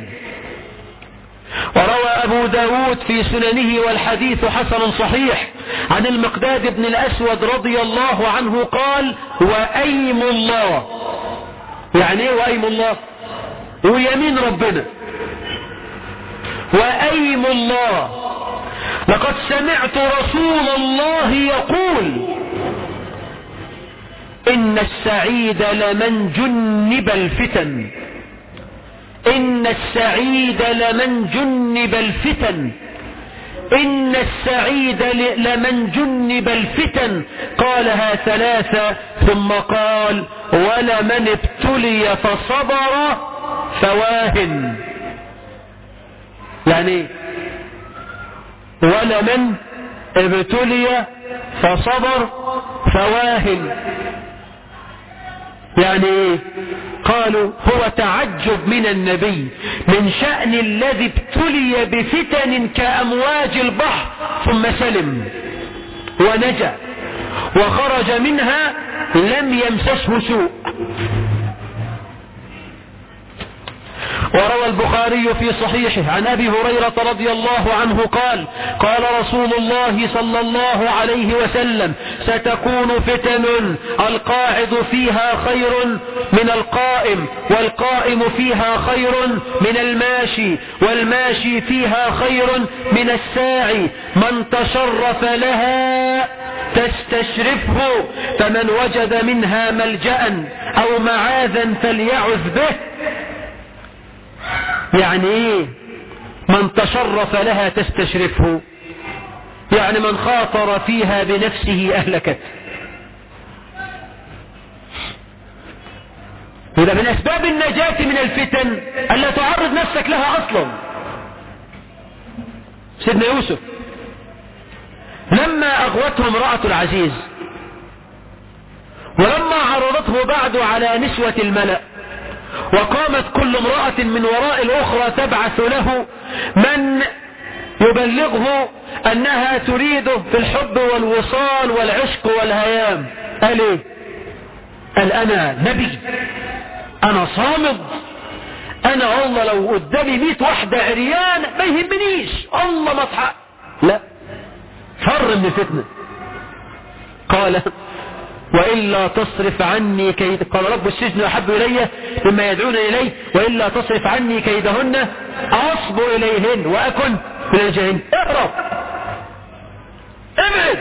وروى أبو داود في سننه والحديث حسن صحيح عن المقداد بن الأسود رضي الله عنه قال وأيم الله. يعني ايه وأيم الله؟ ويمين ربنا. وأيم الله لقد سمعت رسول الله يقول إن السعيد لمن جنب الفتن. إن السعيد لمن جنب الفتن. إن السعيد لمن جنب الفتن. قالها ثلاثة ثم قال ولمن ابتلي فصبر فواهن. يعني ولمن ابتلي فصبر فواهن. يعني قالوا هو تعجب من النبي من شأن الذي ابتلي بفتن كأمواج البحر ثم سلم ونجا وخرج منها لم يمسسه سوء. وروى البخاري في صحيحه عن أبي هريرة رضي الله عنه قال قال رسول الله صلى الله عليه وسلم ستكون فتن القاعد فيها خير من القائم والقائم فيها خير من الماشي والماشي فيها خير من الساعي من تشرف لها تستشرفه فمن وجد منها ملجأ أو معاذا فليعذ به. يعني ايه من تشرف لها تستشرفه؟ يعني من خاطر فيها بنفسه أهلكت. إذا من أسباب النجاة من الفتن ألا تعرض نفسك لها أصلا. سيدنا يوسف لما أغوته امرأة العزيز ولما عرضته بعد على نسوة الملأ وقامت كل امرأة من وراء الأخرى تبعث له من يبلغه أنها تريده في الحب والوصال والعشق والهيام، قال ايه؟ قال أنا نبي، أنا صامد، أنا الله لو قدامي مئة واحدة عريان ما يهمنيش، الله ما تحق. لا، فر من الفتنة. قال وإلا تصرف عني كيد، قال رب السجن أحب إلي مما يدعون إليه وإلا تصرف عني كيدهن أصب إليهن وأكن من الجاهلين. اهرب، ابعد.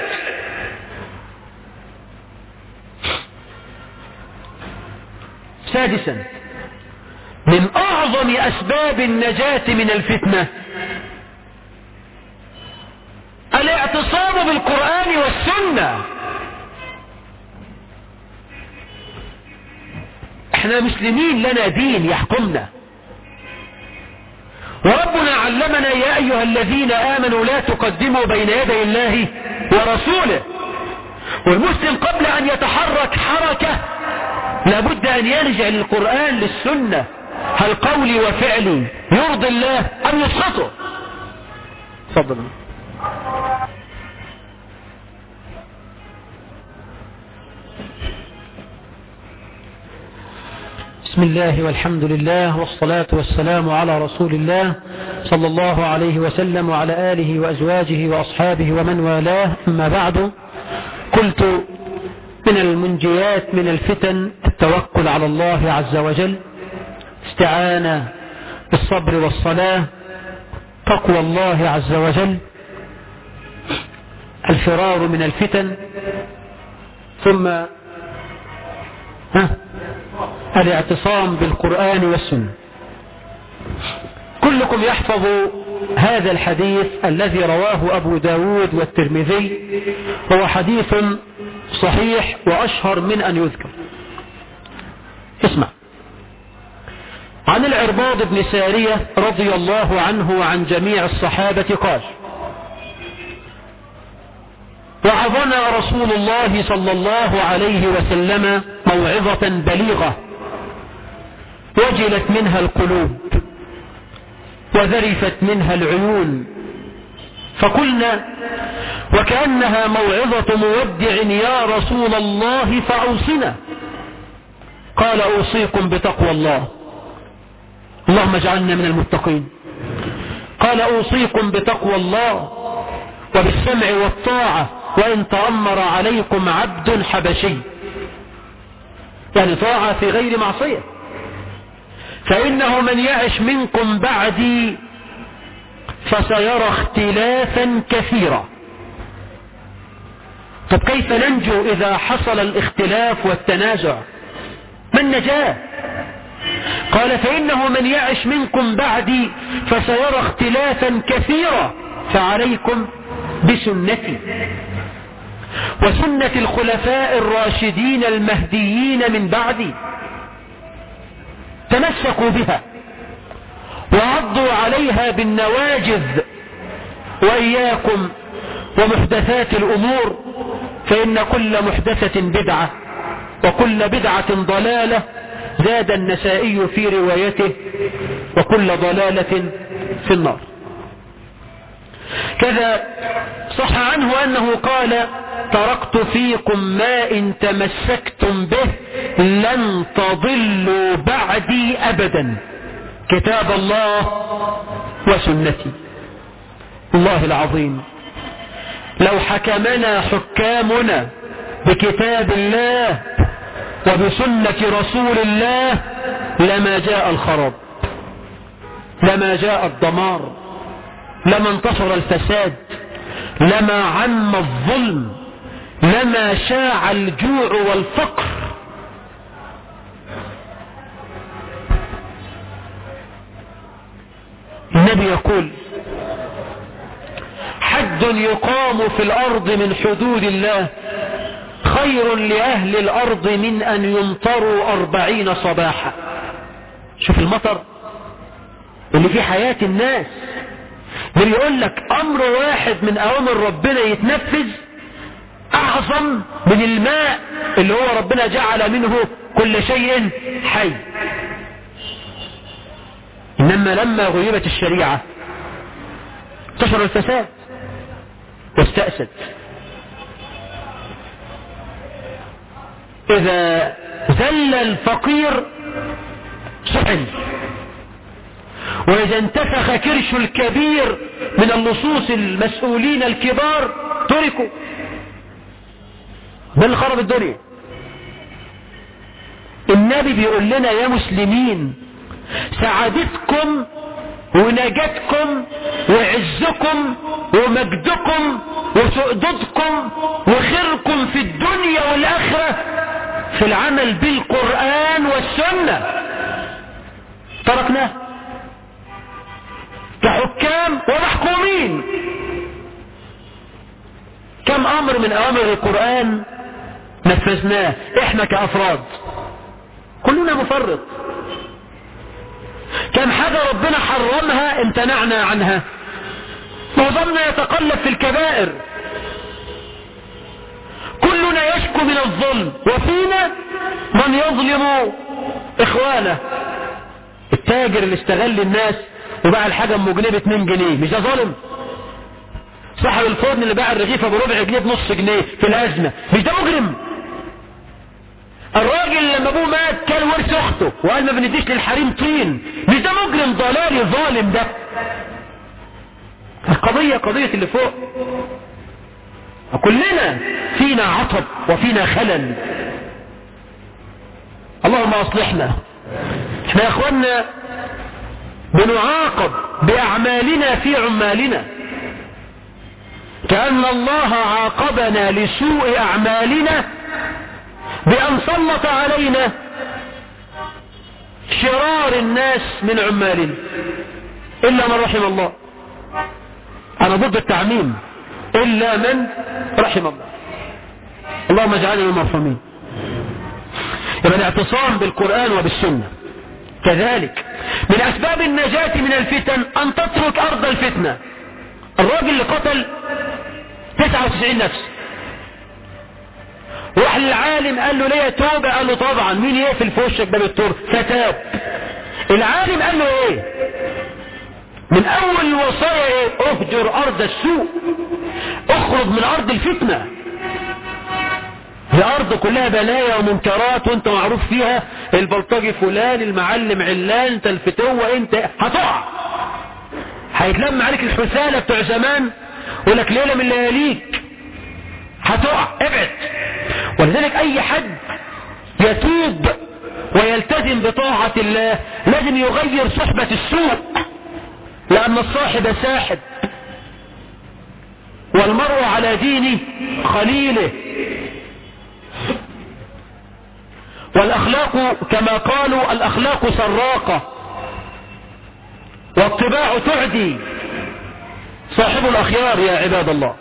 سادسا من أعظم أسباب النجاة من الفتنة الاعتصام بالقرآن والسنة. احنا مسلمين لنا دين يحكمنا، وربنا علمنا يا أيها الذين آمنوا لا تقدموا بين يدي الله ورسوله. والمسلم قبل أن يتحرك حركة لابد أن يرجع للقرآن للسنة، هل قولي وفعلي يرضي الله أم يسخطه؟ تفضل. بسم الله والحمد لله والصلاة والسلام على رسول الله صلى الله عليه وسلم وعلى آله وأزواجه وأصحابه ومن والاه. أما بعد، قلت من المنجيات من الفتن التوكل على الله عز وجل، استعانة بالصبر والصلاة، تقوى الله عز وجل، الفرار من الفتن، ثم ها الاعتصام بالقرآن والسنة. كلكم يحفظ هذا الحديث الذي رواه أبو داود والترمذي، هو حديث صحيح وأشهر من أن يذكر. اسمع: عن العرباض بن سارية رضي الله عنه وعن جميع الصحابة قال: وعظنا رسول الله صلى الله عليه وسلم موعظة بليغة وجلت منها القلوب وذرفت منها العيون، فقلنا: وكأنها موعظة مودع يا رسول الله فأوصنا. قال: أوصيكم بتقوى الله. اللهم اجعلنا من المتقين. قال: أوصيكم بتقوى الله وبالسمع والطاعة وإن تأمر عليكم عبد حبشي، يعني طاعة في غير معصية، فإنه من يعش منكم بعدي فسيرى اختلافا كثيرا. طب كيف ننجو إذا حصل الاختلاف والتنازع؟ ما النجاة؟ قال: فإنه من يعش منكم بعدي فسيرى اختلافا كثيرا، فعليكم بسنتي وسنة الخلفاء الراشدين المهديين من بعدي، تمسكوا بها وعضوا عليها بالنواجذ، وإياكم ومحدثات الأمور، فإن كل محدثة بدعة وكل بدعة ضلالة. زاد النسائي في روايته: وكل ضلالة في النار. كذا صح عنه أنه قال: تركت فيكم ما إن تمسكتم به لن تضلوا بعدي أبدا، كتاب الله وسنتي. الله العظيم، لو حكمنا حكامنا بكتاب الله وبسنة رسول الله لما جاء الخراب، لما جاء الدمار، لما انتشر الفساد، لما عم الظلم، لما شاع الجوع والفقر. النبي يقول: حد يقام في الأرض من حدود الله خير لأهل الأرض من أن يمطروا أربعين صباحا. شوف المطر اللي في حياة الناس، اللي يقول لك أمر واحد من أوامر ربنا يتنفذ أعظم من الماء اللي هو ربنا جعل منه كل شيء حي. إنما لما غيبت الشريعة انتشر الفساد واستأسد. إذا ذل الفقير سحل، وإذا انتفخ كرش الكبير من اللصوص المسؤولين الكبار تركوا. ده اللي خرب الدنيا. النبي بيقول لنا: يا مسلمين، سعادتكم ونجاتكم وعزكم ومجدكم وسؤددكم وخيركم في الدنيا والآخرة في العمل بالقرآن والسنة. تركناه كحكام ومحكومين. كم أمر من أوامر القرآن نفذناه احنا كأفراد؟ كلنا مفرط. كم حاجة ربنا حرمها امتنعنا عنها؟ معظمنا يتقلب في الكبائر. كلنا يشكو من الظلم، وفينا من يظلم إخوانه. التاجر اللي استغل الناس وباع الحاجة ام جنيه باتنين جنيه، مش ده ظالم؟ صاحب الفرن اللي باع الرغيفة بربع جنيه بنص جنيه في الأزمة، مش ده مجرم؟ الراجل لما ابوه مات كان ورث اخته وقال ما بنديش للحريم طين. مش ده مجرم ضلالي ظالم ده؟ القضية قضية اللي فوق. كلنا فينا عطب وفينا خلل. اللهم اصلحنا. احنا يا اخوانا بنعاقب باعمالنا في عمالنا، كأن الله عاقبنا لسوء اعمالنا بأن سلط علينا شرار الناس من عمالنا إلا من رحم الله. أنا ضد التعميم، إلا من رحم الله. اللهم اجعلنا من المرحومين. يبقى الاعتصام بالقرآن وبالسنة. كذلك من أسباب النجاة من الفتن أن تترك أرض الفتنة. الراجل اللي قتل تسعة وتسعين نفس، راح للعالم قال له ليه توبة؟ قال له طبعا. مين يقفل في وشك باب التور؟ فتاب. العالم قال له ايه من اول الوصايا؟ ايه؟ اهجر ارض السوء، اخرج من ارض الفتنة. دي ارض كلها بلايا ومنكرات وانت معروف فيها البلطجي فلان، المعلم علان، انت الفتوة، انت هتقع. هيتلم عليك الحسالة بتوع زمان ولك ليلة من لياليك هتقع، ابعد. ولذلك اي حد يتوب ويلتزم بطاعة الله لازم يغير صحبة السوء، لان الصاحب ساحب والمرء على دين خليله. والاخلاق كما قالوا الاخلاق سراقة والطباع تعدي. صاحب الاخيار يا عباد الله.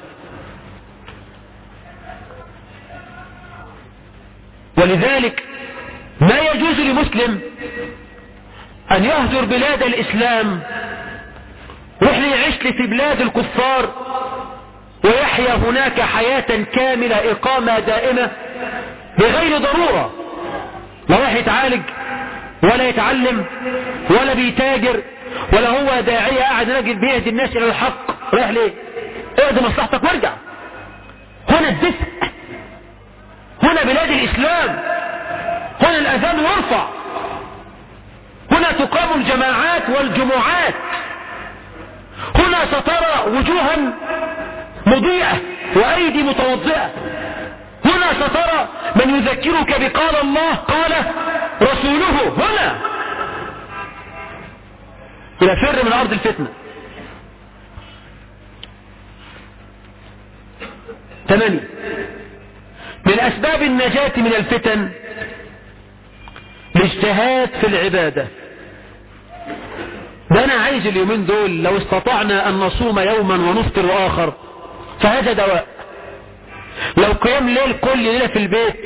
ولذلك ما يجوز لمسلم ان يهجر بلاد الاسلام ويروح يعيش في بلاد الكفار ويحيا هناك حياة كاملة اقامة دائمة بغير ضرورة. لا راح يتعالج ولا يتعلم ولا بيتاجر ولا هو داعية قاعد راجل بيهدي الناس الى الحق. رايح ليه؟ اقضي مصلحتك وارجع. هنا الدفء، هنا بلاد الإسلام، هنا الأذان يرفع، هنا تقام الجماعات والجمعات، هنا سترى وجوها مضيئة وأيدي متوضئة، هنا سترى من يذكرك بقال الله قال رسوله. هنا إلى فر من أرض الفتنة. ثمانية من أسباب النجاة من الفتن الاجتهاد في العبادة. ده أنا عايز اليومين دول لو استطعنا أن نصوم يوما ونفطر آخر فهذا دواء. لو قيام ليل كل ليلة في البيت،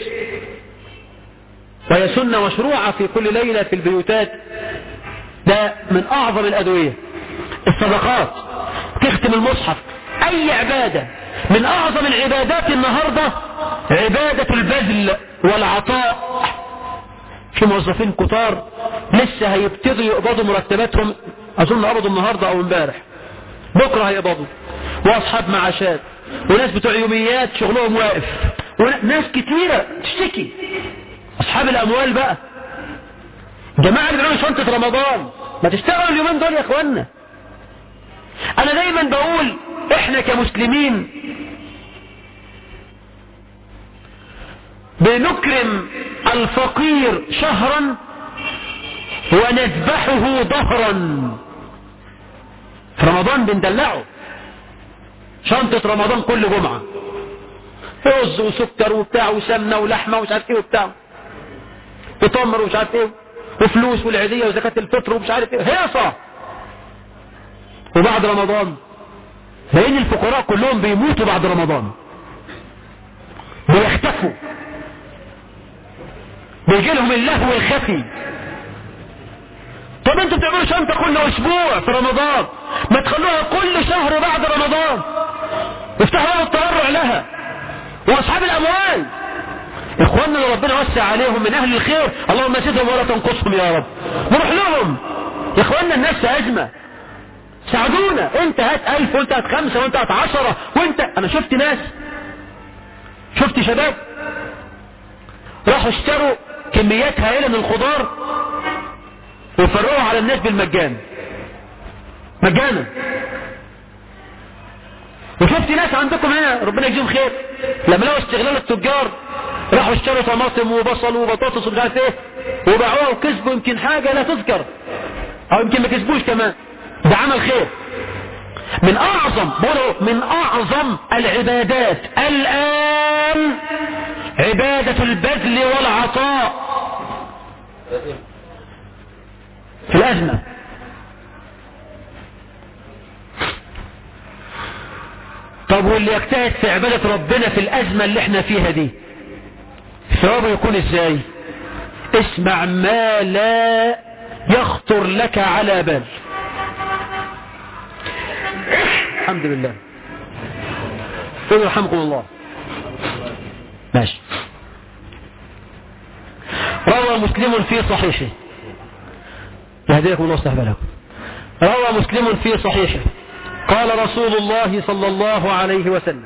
وهي سنة مشروعة في كل ليلة في البيوتات، ده من أعظم الأدوية. الصدقات، تختم المصحف، أي عبادة. من أعظم العبادات النهاردة عبادة البذل والعطاء. في موظفين كتار لسه هيبتدوا يقبضوا مرتباتهم، أظن قبضوا النهاردة أو امبارح، بكرة هيقبضوا، وأصحاب معاشات وناس بتوع يوميات شغلهم واقف، وناس كتيرة تشتكي. أصحاب الأموال بقى، جماعة اللي بيعملوا شنطة رمضان، ما تشتغلوا اليومين دول يا اخوانا. أنا دايما بقول إحنا كمسلمين بنكرم الفقير شهرا ونذبحه ظهرا. في رمضان بندلعه، شنطة رمضان كل جمعة، رز وسكر وبتاع وسمنة ولحمة ومش عارف ايه وبتاع وتمر ومش عارف ايه وفلوس والعيدية وزكاة الفطر ومش عارف ايه، هيصة. وبعد رمضان لأن الفقراء كلهم بيموتوا بعد رمضان، بيختفوا، بيجي لهم اللهو الخفي. طب انتوا بتعملوا شنطة كل اسبوع في رمضان، ما تخلوها كل شهر بعد رمضان، افتحوا لهم التبرع لها. واصحاب الاموال اخواننا اللي ربنا وسع عليهم من اهل الخير، اللهم زدهم ولا تنقصهم يا رب، نروح لهم. يا اخواننا الناس ازمة، ساعدونا. انت هات الف وانت هات خمسة وانت هات عشرة وانت. انا شفت ناس، شفت شباب راحوا اشتروا كميات هائلة من الخضار وفرقوا على الناس بالمجان مجانا. وشفت ناس عندكم هنا ربنا يجزيهم خير لما لقوا استغلال التجار راحوا اشتروا طماطم وبصل وبطاطس ومش عارف ايه وباعوها وكسبوا يمكن حاجة لا تذكر او يمكن ما كسبوش كمان. ده عمل خير. من اعظم بقولوا من اعظم العبادات الان عبادة البذل والعطاء في الازمة. طب واللي يجتهد في عبادة ربنا في الازمة اللي احنا فيها دي ثوابه يكون ازاي؟ اسمع ما لا يخطر لك على بال. الحمد لله. قولوا رحمكم الله. ماشي. روى مسلم في صحيحه يهديكم الله ويصلح بالكم. روى مسلم في صحيحه قال رسول الله صلى الله عليه وسلم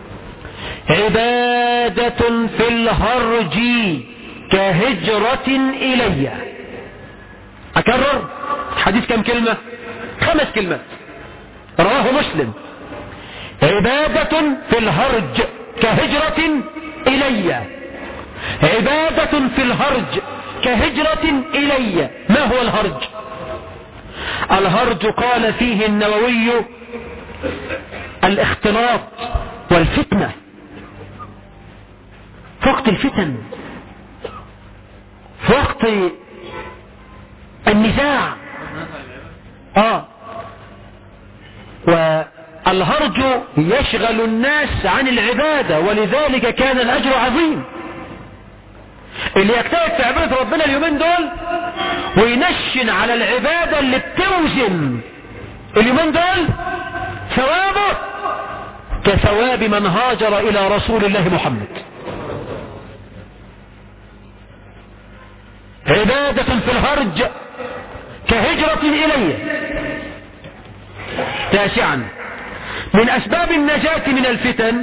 عبادة في الهرج كهجرة إلي. أكرر حديث كم كلمة؟ خمس كلمات. رواه مسلم. عبادة في الهرج كهجرة إلي. عبادة في الهرج كهجرة إلي. ما هو الهرج؟ الهرج قال فيه النووي الاختلاط والفتنة. في وقت الفتن في وقت النزاع اه والهرج يشغل الناس عن العبادة ولذلك كان الأجر عظيم. اللي يجتهد في عبادة ربنا اليومين دول وينشن على العبادة اللي بتوزن اليومين دول ثوابه كثواب من هاجر إلى رسول الله محمد. عبادة في الهرج كهجرة إليه. تاسعا من أسباب النجاة من الفتن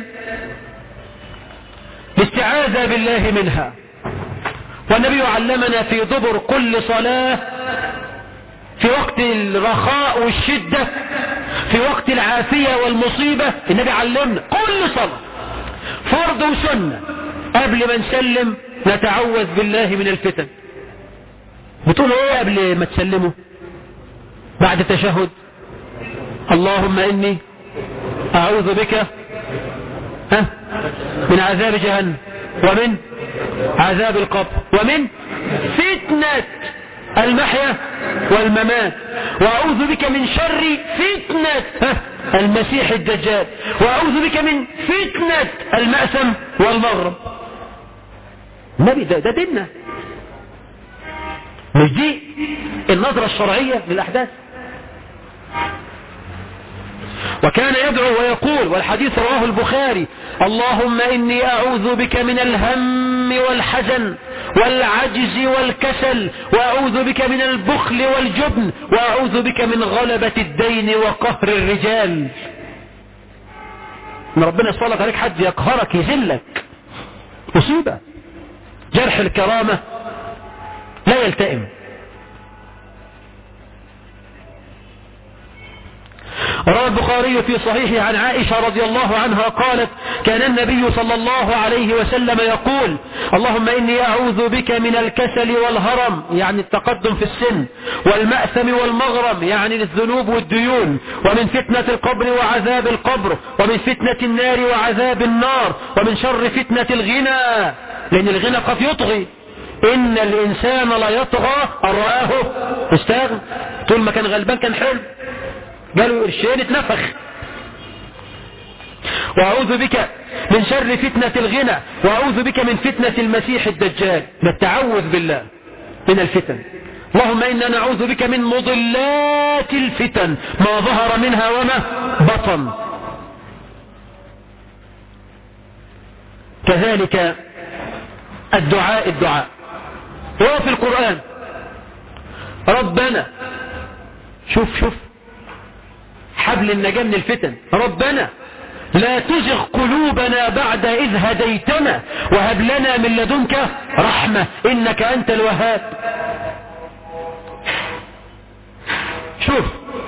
الاستعاذة بالله منها. والنبي علمنا في دبر كل صلاة في وقت الرخاء والشدة في وقت العافية والمصيبة. النبي علمنا كل صلاة فرض وسنة قبل ما نسلم نتعوذ بالله من الفتن. بتقولوا ايه قبل ما تسلموا بعد التشهد؟ اللهم اني اعوذ بك ها من عذاب جهنم ومن عذاب القبر ومن فتنة المحيا والممات واعوذ بك من شر فتنة المسيح الدجال واعوذ بك من فتنة المأثم والمغرب. النبي ده, ده ديننا مش دي النظرة الشرعية للأحداث. وكان يدعو ويقول والحديث رواه البخاري اللهم إني أعوذ بك من الهم والحزن والعجز والكسل وأعوذ بك من البخل والجبن وأعوذ بك من غلبة الدين وقهر الرجال. ان ربنا يسلط عليك حد يقهرك يذلك مصيبة. جرح الكرامة لا يلتئم. روى البخاري في صحيحه عن عائشة رضي الله عنها قالت كان النبي صلى الله عليه وسلم يقول اللهم إني أعوذ بك من الكسل والهرم يعني التقدم في السن والمأثم والمغرم يعني الذنوب والديون ومن فتنة القبر وعذاب القبر ومن فتنة النار وعذاب النار ومن شر فتنة الغنى لأن الغنى قد يطغي. إن الإنسان لا يطغى أن رآه استغنى. طول ما كان غلبان كان حلو قالوا قرشين اتنفخ. وأعوذ بك من شر فتنة الغنى وأعوذ بك من فتنة المسيح الدجال. نتعوذ بالله من الفتن. اللهم إنا نعوذ بك من مضلات الفتن ما ظهر منها وما بطن. كذلك الدعاء الدعاء هو في القرآن ربنا شوف شوف حبل النجاة من الفتن ربنا لا تزغ قلوبنا بعد إذ هديتنا وهب لنا من لدنك رحمة إنك أنت الوهاب. شوف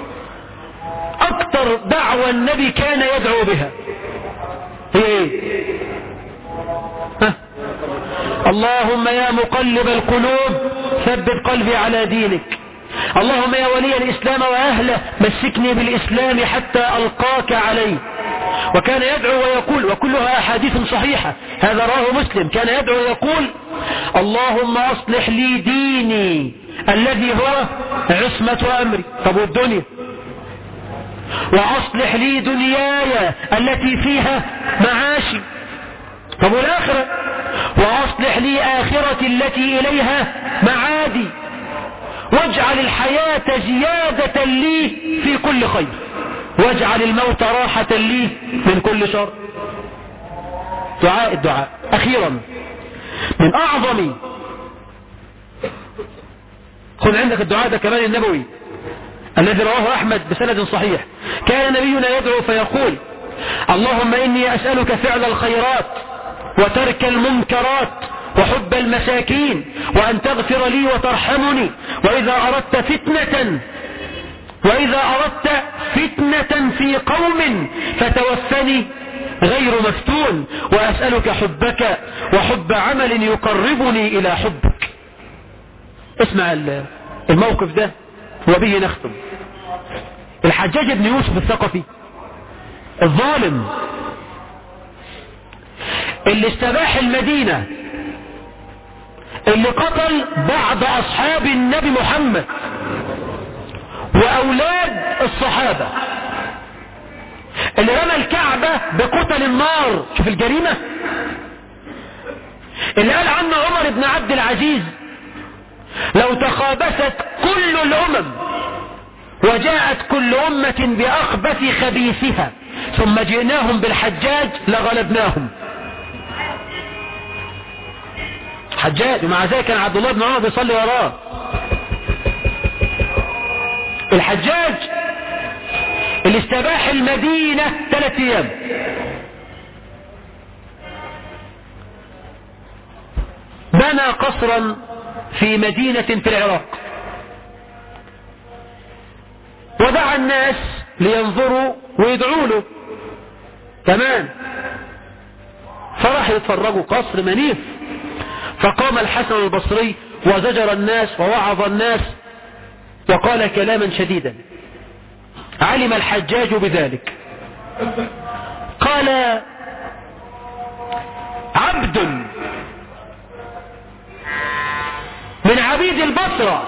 أكتر دعوة النبي كان يدعو بها هي ايه؟ ها؟ اللهم يا مقلب القلوب ثبت قلبي على دينك. اللهم يا ولي الإسلام وأهله مسكني بالإسلام حتى ألقاك عليه. وكان يدعو ويقول، وكلها أحاديث صحيحة، هذا رواه مسلم، كان يدعو ويقول اللهم أصلح لي ديني الذي هو عصمة أمري. طب والدنيا؟ وأصلح لي دنياي التي فيها معاشي. طب والآخرة؟ وأصلح لي آخرتي التي إليها معادي. واجعل الحياة زيادة لي في كل خير واجعل الموت راحة لي من كل شر. دعاء الدعاء. أخيرا من أعظم، خذ عندك الدعاء ده كمان النبوي الذي رواه أحمد بسند صحيح. كان نبينا يدعو فيقول اللهم إني أسألك فعل الخيرات وترك المنكرات وحب المساكين وأن تغفر لي وترحمني وإذا أردت فتنة وإذا أردت فتنة في قوم فتوفني غير مفتون وأسألك حبك وحب عمل يقربني إلى حبك. اسمع الموقف ده وبه نختم. الحجاج بن يوسف الثقفي الظالم اللي استباح المدينة، اللي قتل بعض أصحاب النبي محمد وأولاد الصحابة، اللي رمى الكعبة بقتل النار. شوف الجريمة اللي قال عنه عمر بن عبد العزيز لو تخابست كل الأمم وجاءت كل أمة بأخبث خبيثها ثم جئناهم بالحجاج لغلبناهم. حجاج، ومع ذلك كان عبد الله بن عمر بيصلي وراه. الحجاج اللي استباح المدينة ثلاث ايام، بنى قصرا في مدينة في العراق ودعا الناس لينظروا ويدعوا له تمام. فراح يتفرجوا قصر منيف. فقام الحسن البصري وزجر الناس ووعظ الناس وقال كلاما شديدا. علم الحجاج بذلك قال عبد من عبيد البصرة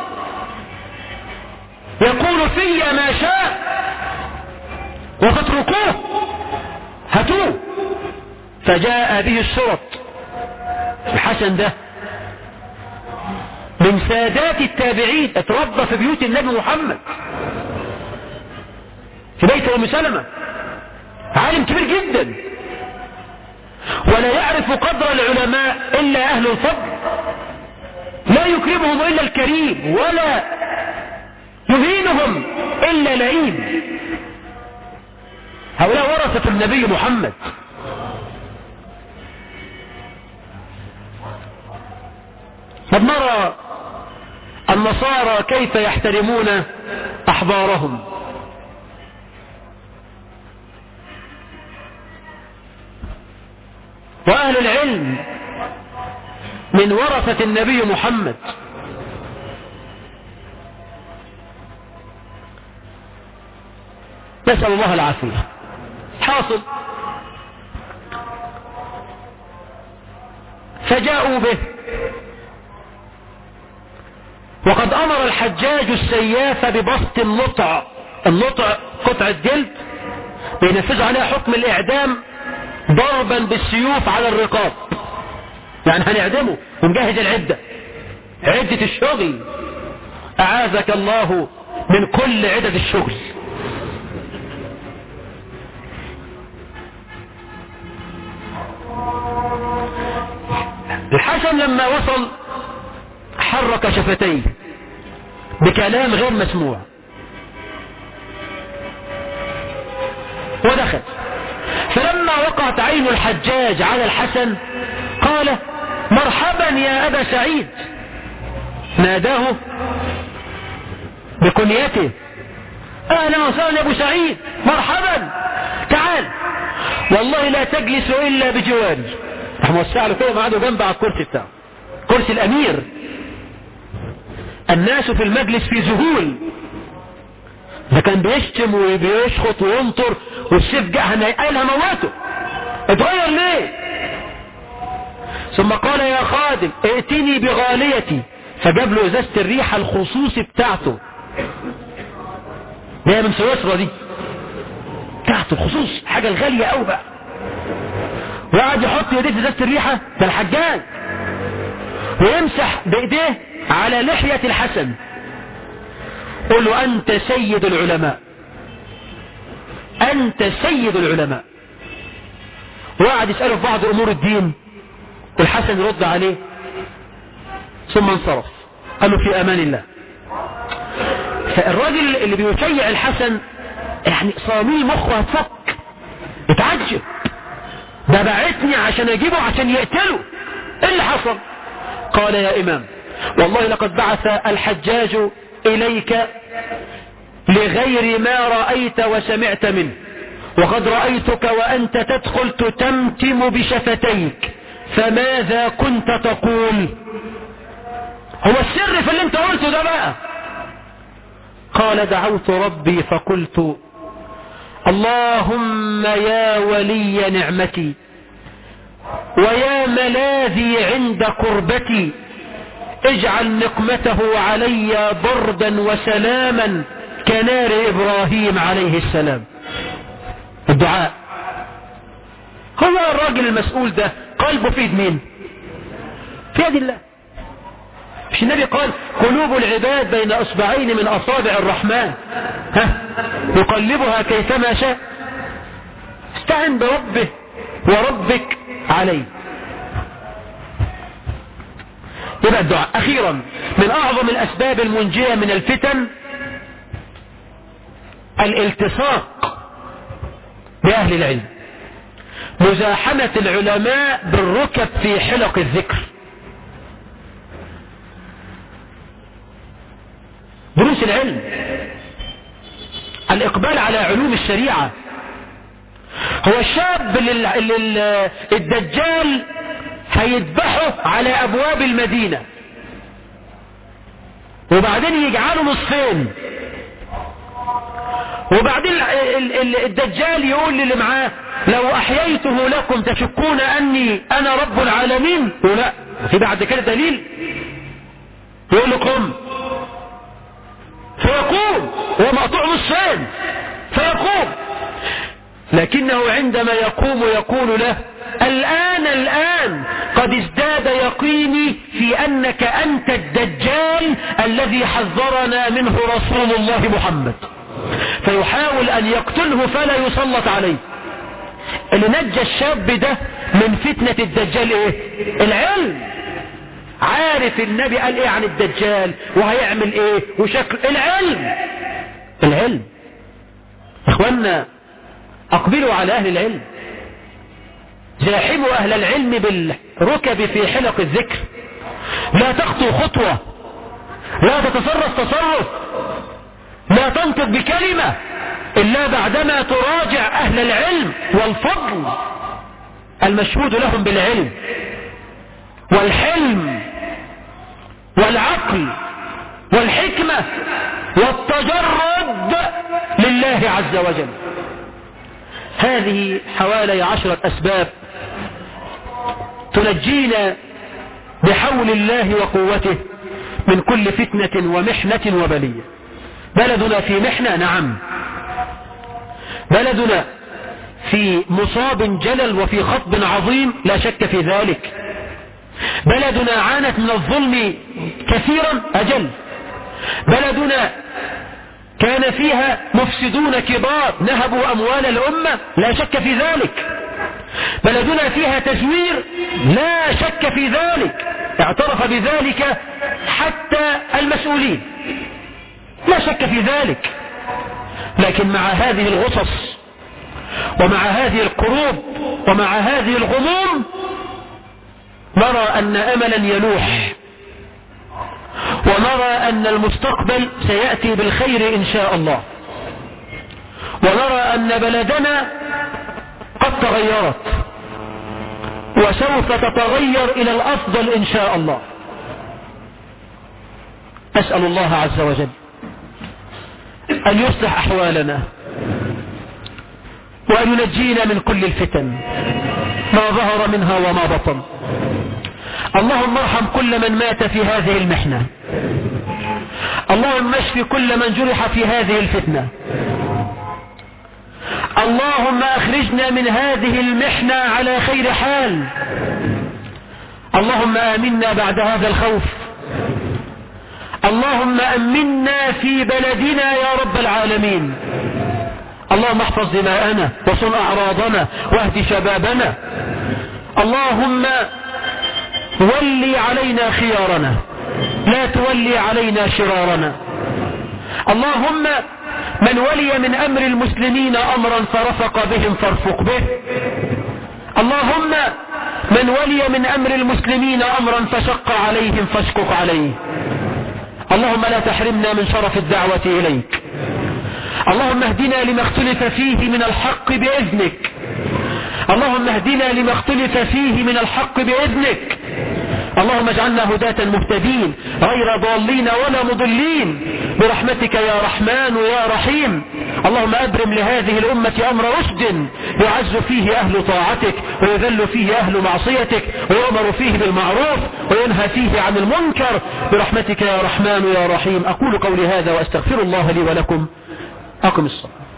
يقول في ما شاء وتتركوه هاتوه. فجاء به الشرط. الحسن ده من سادات التابعين، اتربى في بيوت النبي محمد في بيت أم سلمة، عالم كبير جدا ولا يعرف قدر العلماء إلا أهل الفضل، لا يكرمهم إلا الكريم ولا يهينهم إلا لئيم. هؤلاء ورثة النبي محمد. قد نرى النصارى كيف يحترمون أحبارهم. وأهل العلم من ورثة النبي محمد. نسأل الله العافية. حاصل فجاءوا به، وقد أمر الحجاج السياف ببسط النطع. النطع قطعة جلد بينفذ عليها حكم الإعدام ضربا بالسيوف على الرقاب. يعني هنعدمه ونجهز العدة، عدة الشغل. أعاذك الله من كل عدد الشغل. الحسن لما وصل حرك شفتيه بكلام غير مسموع ودخل. فلما فلما وقعت عين الحجاج على الحسن قال مرحبا يا أبا سعيد، ناداه بكنيته، أهلا وسهلا يا أبو سعيد، مرحبا، تعال، والله لا تجلس إلا بجواري. راح موسع له كده وقعدوا جنب على الكرسي بتاعه، كرسي الأمير. الناس في المجلس في ذهول، ده كان بيشتم وبيشخط وينطر والسيف جه قالها موته، اتغير ليه؟ ثم قال يا خادم ائتني بغاليتي، فجاب له ازازة الريحة الخصوصي بتاعته، دي من سويسرا دي بتاعته الخصوص، حاجة الغالية قوي بقى، وقعد يحط يديه في ازازة الريحة، ده الحجاج، ويمسح بايديه على لحية الحسن، قل له أنت سيد العلماء، أنت سيد العلماء. وقعد يسأله في بعض أمور الدين، والحسن يرد عليه، ثم انصرف، قال له في أمان الله. فالراجل اللي بيشيع الحسن يعني صامي مخه هتفك، اتعجب، ده بعتني عشان اجيبه عشان يقتله، ايه اللي حصل؟ قال يا إمام والله لقد بعث الحجاج إليك لغير ما رأيت وسمعت منه، وقد رأيتك وأنت تدخل تتمتم بشفتيك، فماذا كنت تقول؟ هو السر في اللي انت قلته ده بقى. قال دعوت ربي فقلت اللهم يا ولي نعمتي ويا ملاذي عند قربتي، اجعل نقمته علي بردا وسلاما كنار إبراهيم عليه السلام. الدعاء. هو الراجل المسؤول ده قلبه في يد مين؟ في يد الله. مش النبي قال قلوب العباد بين أصبعين من أصابع الرحمن، ها يقلبها كيفما شاء. استعن بربه وربك عليه. يبقى الدعاء. أخيرا من أعظم الأسباب المنجية من الفتن الالتصاق بأهل العلم، مزاحمة العلماء بالركب في حلق الذكر، دروس العلم، الإقبال على علوم الشريعة. هو الشاب اللي الدجال هيذبحه على أبواب المدينة، وبعدين يجعله نصفين، وبعدين الدجال يقول للي معاه لو أحييته لكم تشكون أني أنا رب العالمين، ولا في بعد كده دليل، يقول له قم، فيقوم، هو مقطوع نصفين فيقوم، لكنه عندما يقوم يقول له الآن الآن قد ازداد يقيني في أنك أنت الدجال الذي حذرنا منه رسول الله محمد، فيحاول أن يقتله فلا يسلط عليه. اللي نجى الشاب ده من فتنة الدجال ايه؟ العلم. عارف النبي قال ايه عن الدجال وهيعمل ايه وشكل، العلم. العلم. اخوانا اقبلوا على اهل العلم، زاحموا اهل العلم بالركب في حلق الذكر، لا تخطو خطوة، لا تتصرف تصرف، لا تنطق بكلمة إلا بعدما تراجع أهل العلم والفضل المشهود لهم بالعلم والحلم والعقل والحكمة والتجرد لله عز وجل. هذه حوالي عشرة أسباب تنجينا بحول الله وقوته من كل فتنة ومحنة وبلية. بلدنا في محنة، نعم، بلدنا في مصاب جلل وفي خطب عظيم، لا شك في ذلك. بلدنا عانت من الظلم كثيرا، أجل. بلدنا كان فيها مفسدون كبار نهبوا أموال الأمة، لا شك في ذلك. بلدنا فيها تزوير، لا شك في ذلك، اعترف بذلك حتى المسؤولين، لا شك في ذلك. لكن مع هذه الغصص ومع هذه الكروب ومع هذه الغموم نرى أن أملا يلوح، ونرى أن المستقبل سيأتي بالخير إن شاء الله، ونرى أن بلدنا قد تغيرت وسوف تتغير إلى الأفضل إن شاء الله. أسأل الله عز وجل أن يصلح أحوالنا وأن ينجينا من كل الفتن ما ظهر منها وما بطن. اللهم ارحم كل من مات في هذه المحنة، اللهم اشف كل من جرح في هذه الفتنة، اللهم اخرجنا من هذه المحنة على خير حال. اللهم آمنا بعد هذا الخوف، اللهم أمنا في بلدنا يا رب العالمين. اللهم احفظ دماءنا وصن أعراضنا واهد شبابنا. اللهم ولي علينا خيارنا لا تولي علينا شرارنا. اللهم من ولي من أمر المسلمين أمرا فرفق بهم فارفق به. اللهم من ولي من أمر المسلمين أمرا فشق عليهم فاشقق عليه. اللهم لا تحرمنا من شرف الدعوة إليك. اللهم اهدنا لما اختلف فيه من الحق بإذنك. اللهم اهدنا لما اختلف فيه من الحق بإذنك. اللهم اجعلنا هداة مهتدين غير ضالين ولا مضلين برحمتك يا رحمن يا رحيم. اللهم أبرم لهذه الأمة أمر رشد يعز فيه أهل طاعتك ويذل فيه أهل معصيتك ويؤمر فيه بالمعروف وينهى فيه عن المنكر برحمتك يا رحمن يا رحيم. أقول قولي هذا وأستغفر الله لي ولكم. أقم الصلاة.